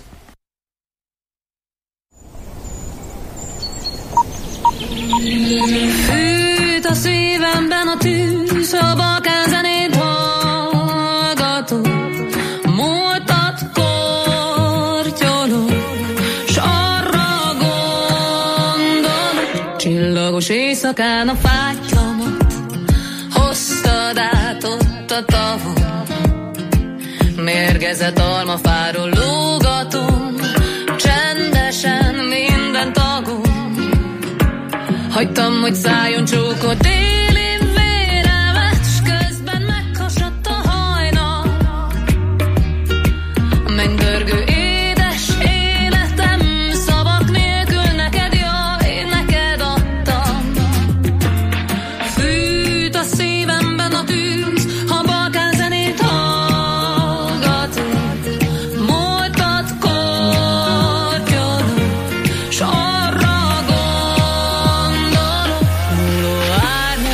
Fűt a szívemben a tűz, a balkán zenét hallgatom, múltat kortyolom, s arra gondolok, csillagos éjszakán a fátylamat hoztad át ott a tavon, mérgezett almafáról lógatom, csendesen minden tagom. Hagytam, hogy szálljon csókot déli véremet, s közben meghasadt a hajnal. Mennydörgő édes életem, szavak nélkül neked, jaj, neked adtam. Fűt a szívemben a tűz, ha balkán zenét hallgatom, múltat kortyolom, s arra gondolok, hulló árnyal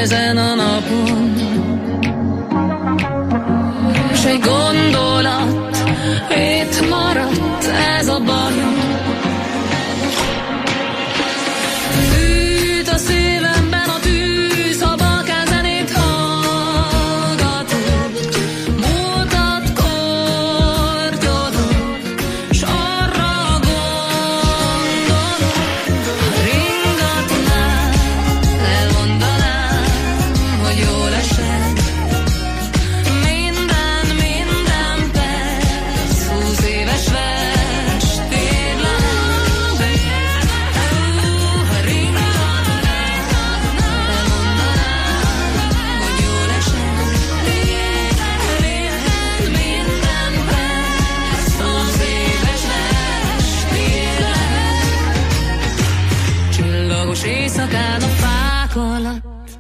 ezen a napon. S egy gondolat, itt maradt ez a bajom. Üt a szívemben a tűz, ha balkán zenét hallgatok. Múltat kortyolok, s arra gondolok. Ringatnál, elmondanám, hogy jól esett. Minden, minden perc, húsz éves vers, tényleg. Ha ringatnál, elmondanám, hogy jól esett. Minden, minden perc, húsz éves vers, tényleg. Csillagos éjszakán a fák alatt.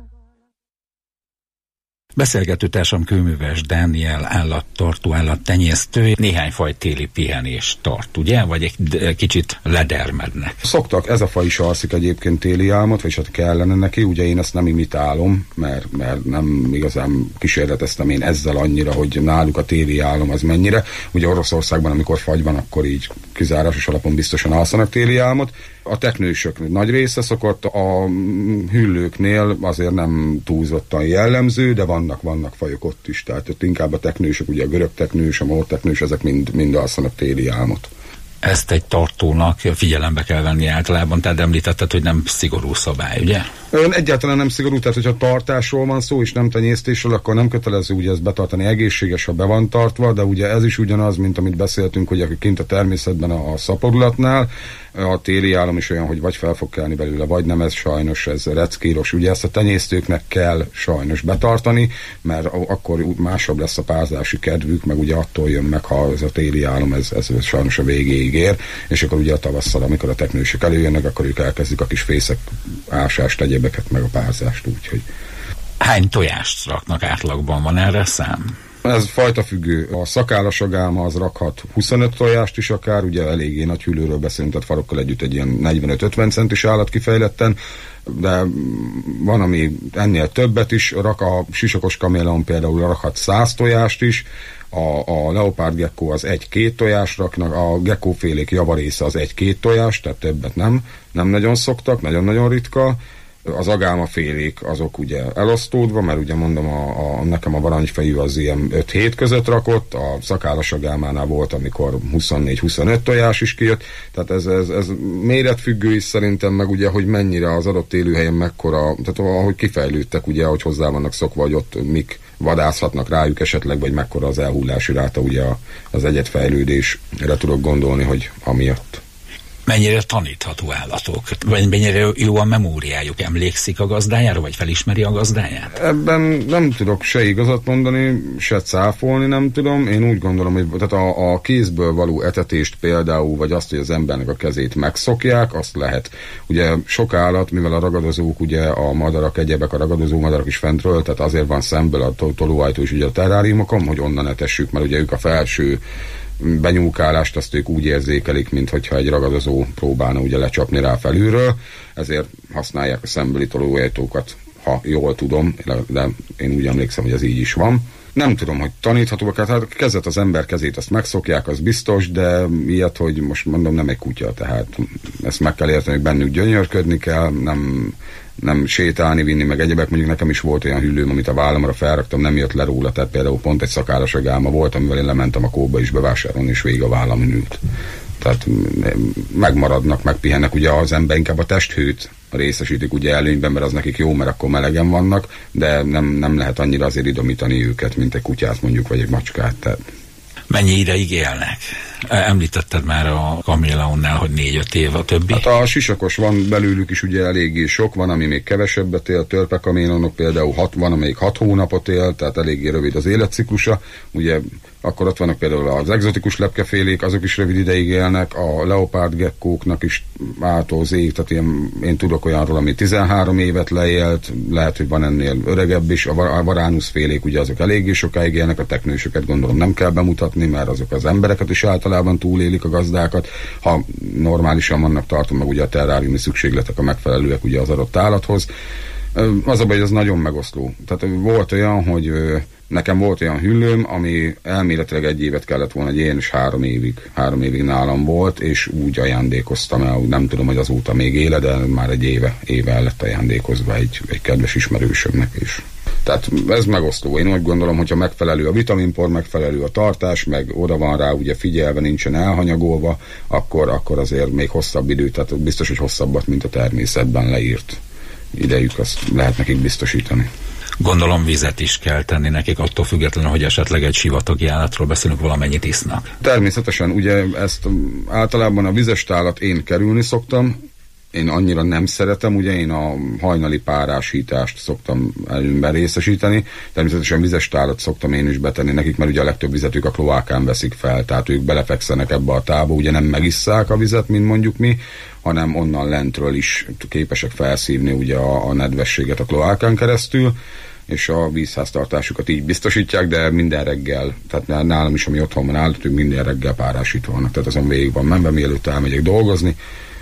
Beszélgető társam Kőműves Dániel, állattartó, állattenyésztő. Néhány faj téli pihenést tart, ugye? Vagy egy kicsit ledermednek? Szoktak, ez a faj is alszik egyébként téli álmot, vagyis hát kellene neki, ugye én ezt nem imitálom, mert, mert nem igazán kísérleteztem én ezzel annyira, hogy náluk a téli álom az mennyire. Ugye Oroszországban, amikor fagy van, akkor így kizárásos alapon biztosan alszanak téli álmot. A teknősök nagy része szokott, a hüllőknél azért nem túlzottan jellemző, de vannak, vannak fajok ott is, tehát ott inkább a teknősök, ugye a görög teknős, a mór teknős, ezek mind, mind alszanak téli álmot. Ezt egy tartónak figyelembe kell venni általában, tehát említetted, hogy nem szigorú szabály, ugye? Ön egyáltalán nem szigorú, tehát hogyha tartásról van szó, és nem tenyésztésről, akkor nem kötelező ugye ezt betartani, egészséges, ha be van tartva, de ugye ez is ugyanaz, mint amit beszéltünk, hogy aki kint a természetben a, a szaporulatnál, a téli álom is olyan, hogy vagy fel fog kelni belőle, vagy nem, ez sajnos, ez reckíros. Ugye ezt a tenyésztőknek kell sajnos betartani, mert akkor másabb lesz a párzási kedvük, meg ugye attól jön meg, ha ez a téli álom, ez, ez sajnos a végéig ér, és akkor ugye a tavasszal, amikor a teknősök előjönnek, akkor ők elkezdik a kis fészek ásást, egyebeket, meg a párzást, úgyhogy. Hány tojást raknak átlagban, van erre szám? Ez fajtafüggő. A szakállasagálma az rakhat huszonöt tojást is akár, ugye eléggé nagy hüllőről beszélünk, tehát farokkal együtt egy ilyen negyvenöt-ötven centis állat kifejletten, de van, ami ennél többet is rak, a sisakos kaméleon például rakhat száz tojást is, a, a leopárd gekkó az egy-két tojást raknak, a gekkófélék javarésze az egy-két tojást, tehát többet nem, nem nagyon szoktak, nagyon-nagyon ritka. Az agálmafélék azok ugye elosztódva, mert ugye mondom, a, a, nekem a varangyfejű az ilyen öt-hét között rakott, a szakállas agálmánál volt, amikor huszonnégy-huszonöt tojás is kijött, tehát ez, ez, ez méretfüggő is szerintem, meg ugye, hogy mennyire az adott élőhelyen mekkora, tehát ahogy kifejlődtek, ugye, ahogy hozzá vannak szokva, hogy ott mik vadászhatnak rájuk esetleg, vagy mekkora az elhullási ráta, ugye az egyedfejlődésre tudok gondolni, hogy amiatt. Mennyire tanítható állatok? Vagy mennyire jó a memóriájuk? Emlékszik a gazdájára, vagy felismeri a gazdáját? Ebben nem tudok se igazat mondani, se cáfolni nem tudom. Én úgy gondolom, hogy tehát a, a kézből való etetést például, vagy azt, hogy az embernek a kezét megszokják, azt lehet. Ugye sok állat, mivel a ragadozók, ugye a madarak, egyebek, a ragadozó madarak is fentről, tehát azért van szemből a tolóajtó is ugye a terráriumokon, hogy onnan etessük, mert ugye ők a felső benyúkálást azt ők úgy érzékelik, mintha egy ragadozó próbálna ugye lecsapni rá felülről, ezért használják a szembeli tolóajtókat, ha jól tudom, de én úgy emlékszem, hogy ez így is van. Nem tudom, hogy taníthatóak, hát kezet az ember kezét azt megszokják, az biztos, de ilyet, hogy most mondom, nem egy kutya, tehát ezt meg kell érteni, hogy bennük gyönyörködni kell, nem, nem sétálni, vinni, meg egyebek. Mondjuk nekem is volt olyan hüllőm, amit a vállamra felraktam, nem jött le róla, tehát például pont egy szakállas agálma volt, amivel én lementem a kóba is bevásárolni, és végig a vállamin ült. Tehát megmaradnak, megpihennek, ugye az ember inkább a testhőt részesítik ugye előnyben, mert az nekik jó, mert akkor melegen vannak, de nem, nem lehet annyira azért idomítani őket, mint egy kutyát mondjuk, vagy egy macskát. Tehát. Mennyi ideig élnek? Említetted már a kaméleonnál, hogy négy-öt év, a többi. Hát a sisakos van belőlük is ugye eléggé sok, van, ami még kevesebbet él, törpekaméleonok például hat, van, amelyik hat hónapot él, tehát eléggé rövid az életciklusa. Ugye akkor ott vannak például az egzotikus lepkefélék, azok is rövid ideig élnek, a leopárd gekkóknak is ától zég, tehát ilyen, én tudok olyanról, ami tizenhárom évet leélt, lehet, hogy van ennél öregebb is, a varánuszfélék ugye azok eléggé sokáig élnek, a teknősöket gondolom nem kell bemutatni, mert azok az embereket is általában túlélik, a gazdákat, ha normálisan vannak tartom, meg ugye a terráriumi szükségletek a megfelelőek ugye az adott állathoz. Az a baj, hogy az nagyon megoszló. Tehát volt olyan, hogy nekem volt olyan hüllőm, ami elméletileg egy évet kellett volna, hogy én is három évig, három évig nálam volt, és úgy ajándékoztam el, nem tudom, hogy azóta még éle, de már egy éve, éve el lett ajándékozva egy, egy kedves ismerősömnek is. Tehát ez megosztó. Én úgy gondolom, hogyha megfelelő a vitaminpor, megfelelő a tartás, meg oda van rá ugye figyelve, nincsen elhanyagolva, akkor, akkor azért még hosszabb idő, tehát biztos, hogy hosszabbat, mint a természetben leírt idejük, azt lehet nekik biztosítani. Gondolom vizet is kell tenni nekik, attól függetlenül, hogy esetleg egy sivatagi állatról beszélünk, valamennyit isznak. Természetesen, ugye ezt általában a vizes tálat én kerülni szoktam, én annyira nem szeretem, ugye én a hajnali párásítást szoktam előnyben részesíteni, természetesen vizes tálat szoktam én is betenni nekik, mert ugye a legtöbb vizet ők a kloákán veszik fel, tehát ők belefekszenek ebbe a tába, ugye nem megisszák a vizet, mint mondjuk mi, hanem onnan lentről is képesek felszívni ugye a, a nedvességet a kloákán keresztül, és a vízháztartásukat így biztosítják, de minden reggel, tehát nálam is, ami otthon van állat, ők minden reggel párásítva vannak, tehát azon végig van menve, mielőtt elmegyek dolgozni,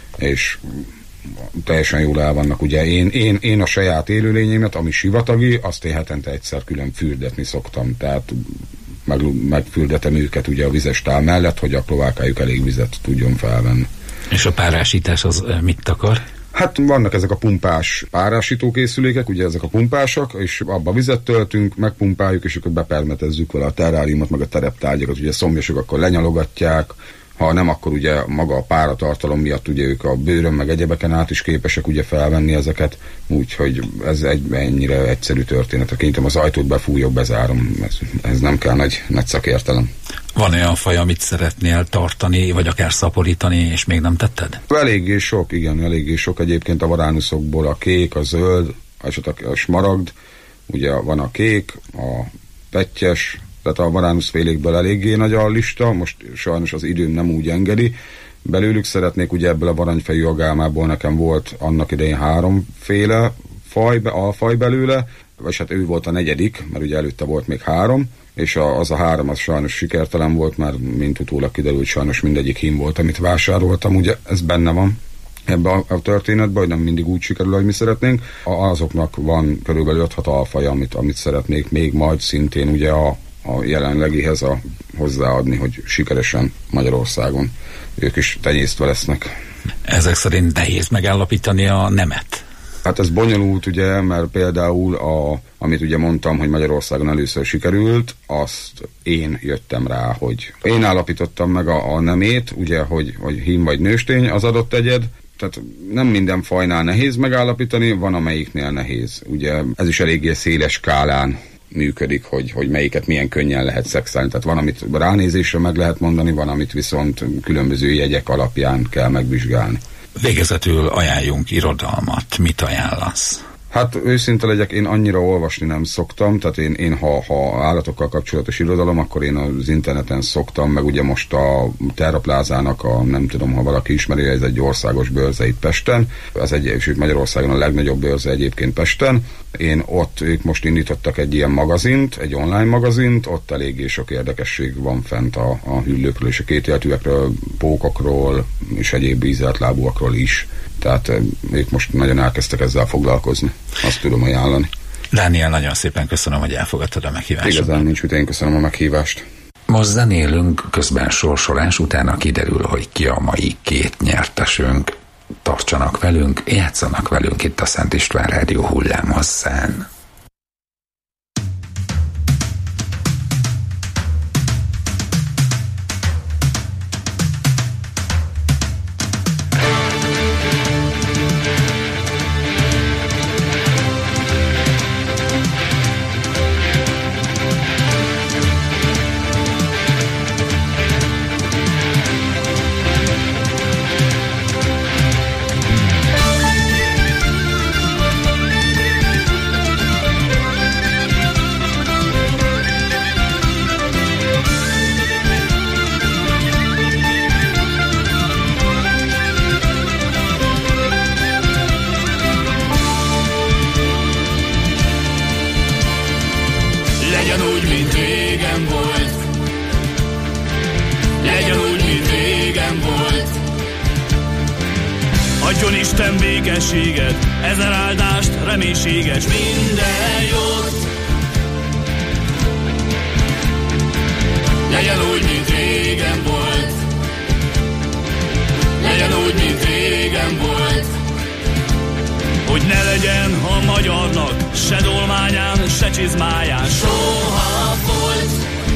és teljesen jól el vannak. Ugye én, én, én a saját élőlényémet, ami sivatagi, azt én hetente egyszer külön fürdetni szoktam, tehát meg, megfürdetem őket ugye a vizes tál mellett, hogy a kloákájuk elég vizet tudjon felvenni. És a párásítás az mit akar? Hát vannak ezek a pumpás párásítókészülékek, ugye ezek a pumpásak, és abba vizet töltünk, megpumpáljuk, és akkor bepermetezzük vele a terráriumot, meg a tereptárgyakat, ugye szomjasok akkor lenyalogatják, ha nem, akkor ugye maga a páratartalom miatt ugye ők a bőrön meg egyebeken át is képesek ugye felvenni ezeket, úgyhogy ez egy ennyire egyszerű történet. Kinyitom az ajtót, befújok, bezárom, ez, ez nem kell nagy, nagy szakértelem. Van olyan faj, amit szeretnél tartani, vagy akár szaporítani, és még nem tetted? Eléggé sok, igen, eléggé sok egyébként a varánuszokból, a kék, a zöld, a smaragd, ugye van a kék, a pettyes, tehát a varánuszfélékből eléggé nagy a lista, most sajnos az időm nem úgy engedi. Belőlük szeretnék, ugye ebből a varangyfejű agálmából nekem volt annak idején háromféle faj, alfaj belőle, vagy hát ő volt a negyedik, mert ugye előtte volt még három, és a, az a három az sajnos sikertelen volt, mert mint utólag kiderült, sajnos mindegyik hím volt, amit vásároltam, ugye ez benne van ebbe a, a történetben, hogy nem mindig úgy sikerül, ahogy mi szeretnénk. A, azoknak van körülbelül öt-hat alfaja, amit, amit szeretnék még majd szintén ugye a a jelenlegihez a, hozzáadni, hogy sikeresen Magyarországon ők is tenyésztve lesznek. Ezek szerint nehéz megállapítani a nemet? Hát ez bonyolult, ugye, mert például a, amit ugye mondtam, hogy Magyarországon először sikerült, azt én jöttem rá, hogy én állapítottam meg a, a nemét, ugye, hogy, hogy hím vagy nőstény az adott egyed, tehát nem minden fajnál nehéz megállapítani, van amelyiknél nehéz. Ugye ez is eléggé széles skálán működik, hogy, hogy melyiket milyen könnyen lehet szexelni. Tehát van, amit ránézésre meg lehet mondani, van, amit viszont különböző jegyek alapján kell megvizsgálni. Végezetül ajánljunk irodalmat. Mit ajánlasz? Hát őszinte legyek, én annyira olvasni nem szoktam, tehát én, én ha, ha állatokkal kapcsolatos irodalom, akkor én az interneten szoktam, meg ugye most a Terra Plázának, a, nem tudom, ha valaki ismeri, ez egy országos bőrze itt Pesten, ez egy, sőt Magyarországon a legnagyobb bőrze egyébként Pesten. Én ott, ők most indítottak egy ilyen magazint, egy online magazint, ott eléggé sok érdekesség van fent a, a hüllőkről és a kétéltűekről, pókokról és egyéb ízeltlábúakról is. Tehát ők most nagyon elkezdtek ezzel foglalkozni. Azt tudom ajánlani. Dániel, nagyon szépen köszönöm, hogy elfogadtad a meghívást. Igazán nincs mit, én köszönöm a meghívást. Most zenélünk, közben sorsolás, utána kiderül, hogy ki a mai két nyertesünk. Tartsanak velünk, játszanak velünk itt a Szent István Rádió hullámhosszán. Adjon Isten békességet, ezer áldást, reménységet, minden jót. Legyen úgy, mint régen volt. Legyen úgy, mint régen volt. Hogy ne legyen a magyarnak se dolmányán, se csizmáján soha volt.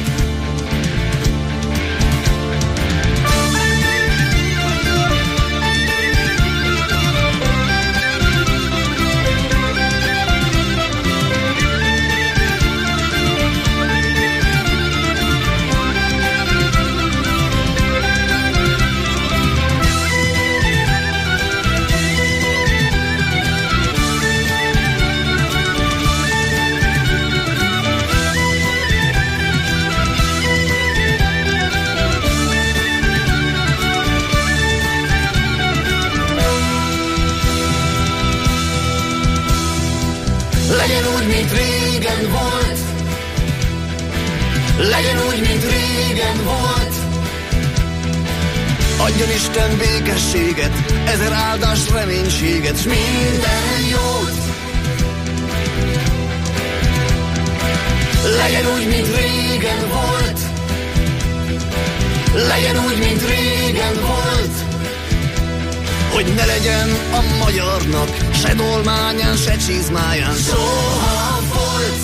Legyen úgy, mint régen volt. Legyen úgy, mint régen volt. Adjon Isten békességet, ezer áldás, reménységet, s minden jót. Legyen úgy, mint régen volt. Legyen úgy, mint régen volt. Hogy ne legyen a magyarnak se dolmányán, se csizmáján soha volt.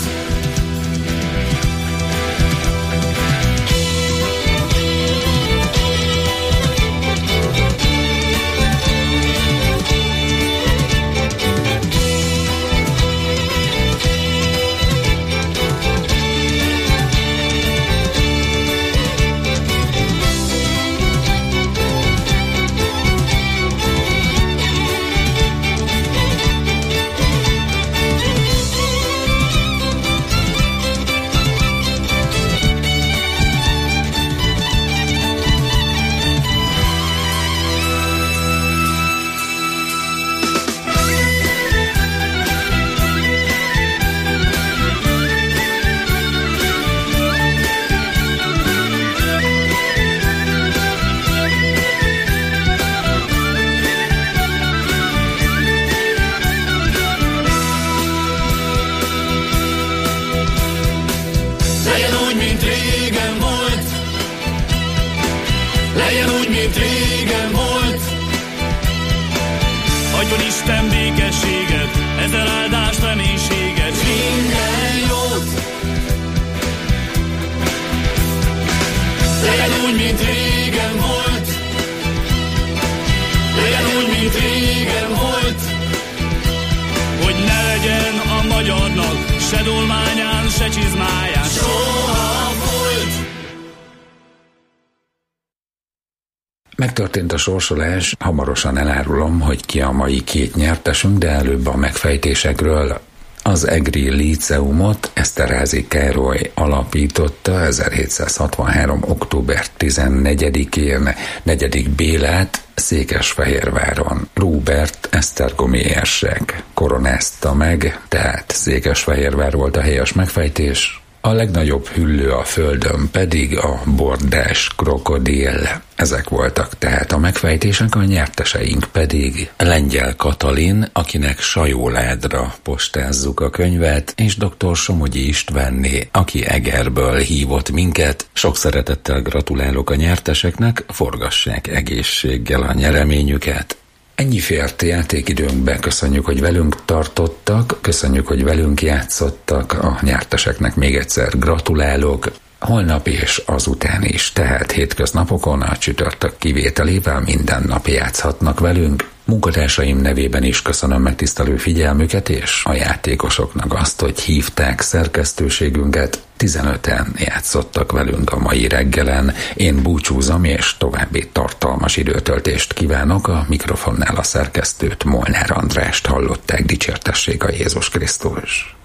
Megtörtént a sorsolás, hamarosan elárulom, hogy ki a mai két nyertesünk, de előbb a megfejtésekről. Az egri líceumot Eszterházy Károly alapította ezerhétszázhatvanhárom. október tizennegyedikén, negyedik Bélát Székesfehérváron Róbert esztergomi érsek koronázta meg, tehát Székesfehérvár volt a helyes megfejtés. A legnagyobb hüllő a földön pedig a bordás krokodil. Ezek voltak tehát a megfejtések, a nyerteseink pedig Lengyel Katalin, akinek Sajóládra postázzuk a könyvet, és dr. Somogyi Istvánné, aki Egerből hívott minket. Sok szeretettel gratulálok a nyerteseknek, forgassák egészséggel a nyereményüket. Ennyi fért játékidőnkbe, köszönjük, hogy velünk tartottak, köszönjük, hogy velünk játszottak, a nyerteseknek még egyszer gratulálok. Holnap és azután is, tehát hétköznapokon a csütörtök kivételével minden nap játszhatnak velünk. Munkatársaim nevében is köszönöm megtisztelő figyelmüket, és a játékosoknak azt, hogy hívták szerkesztőségünket. tizenöten játszottak velünk a mai reggelen. Én búcsúzom, és további tartalmas időtöltést kívánok. A mikrofonnál a szerkesztőt, Molnár Andrást hallották. Dicsértessék a Jézus Krisztus!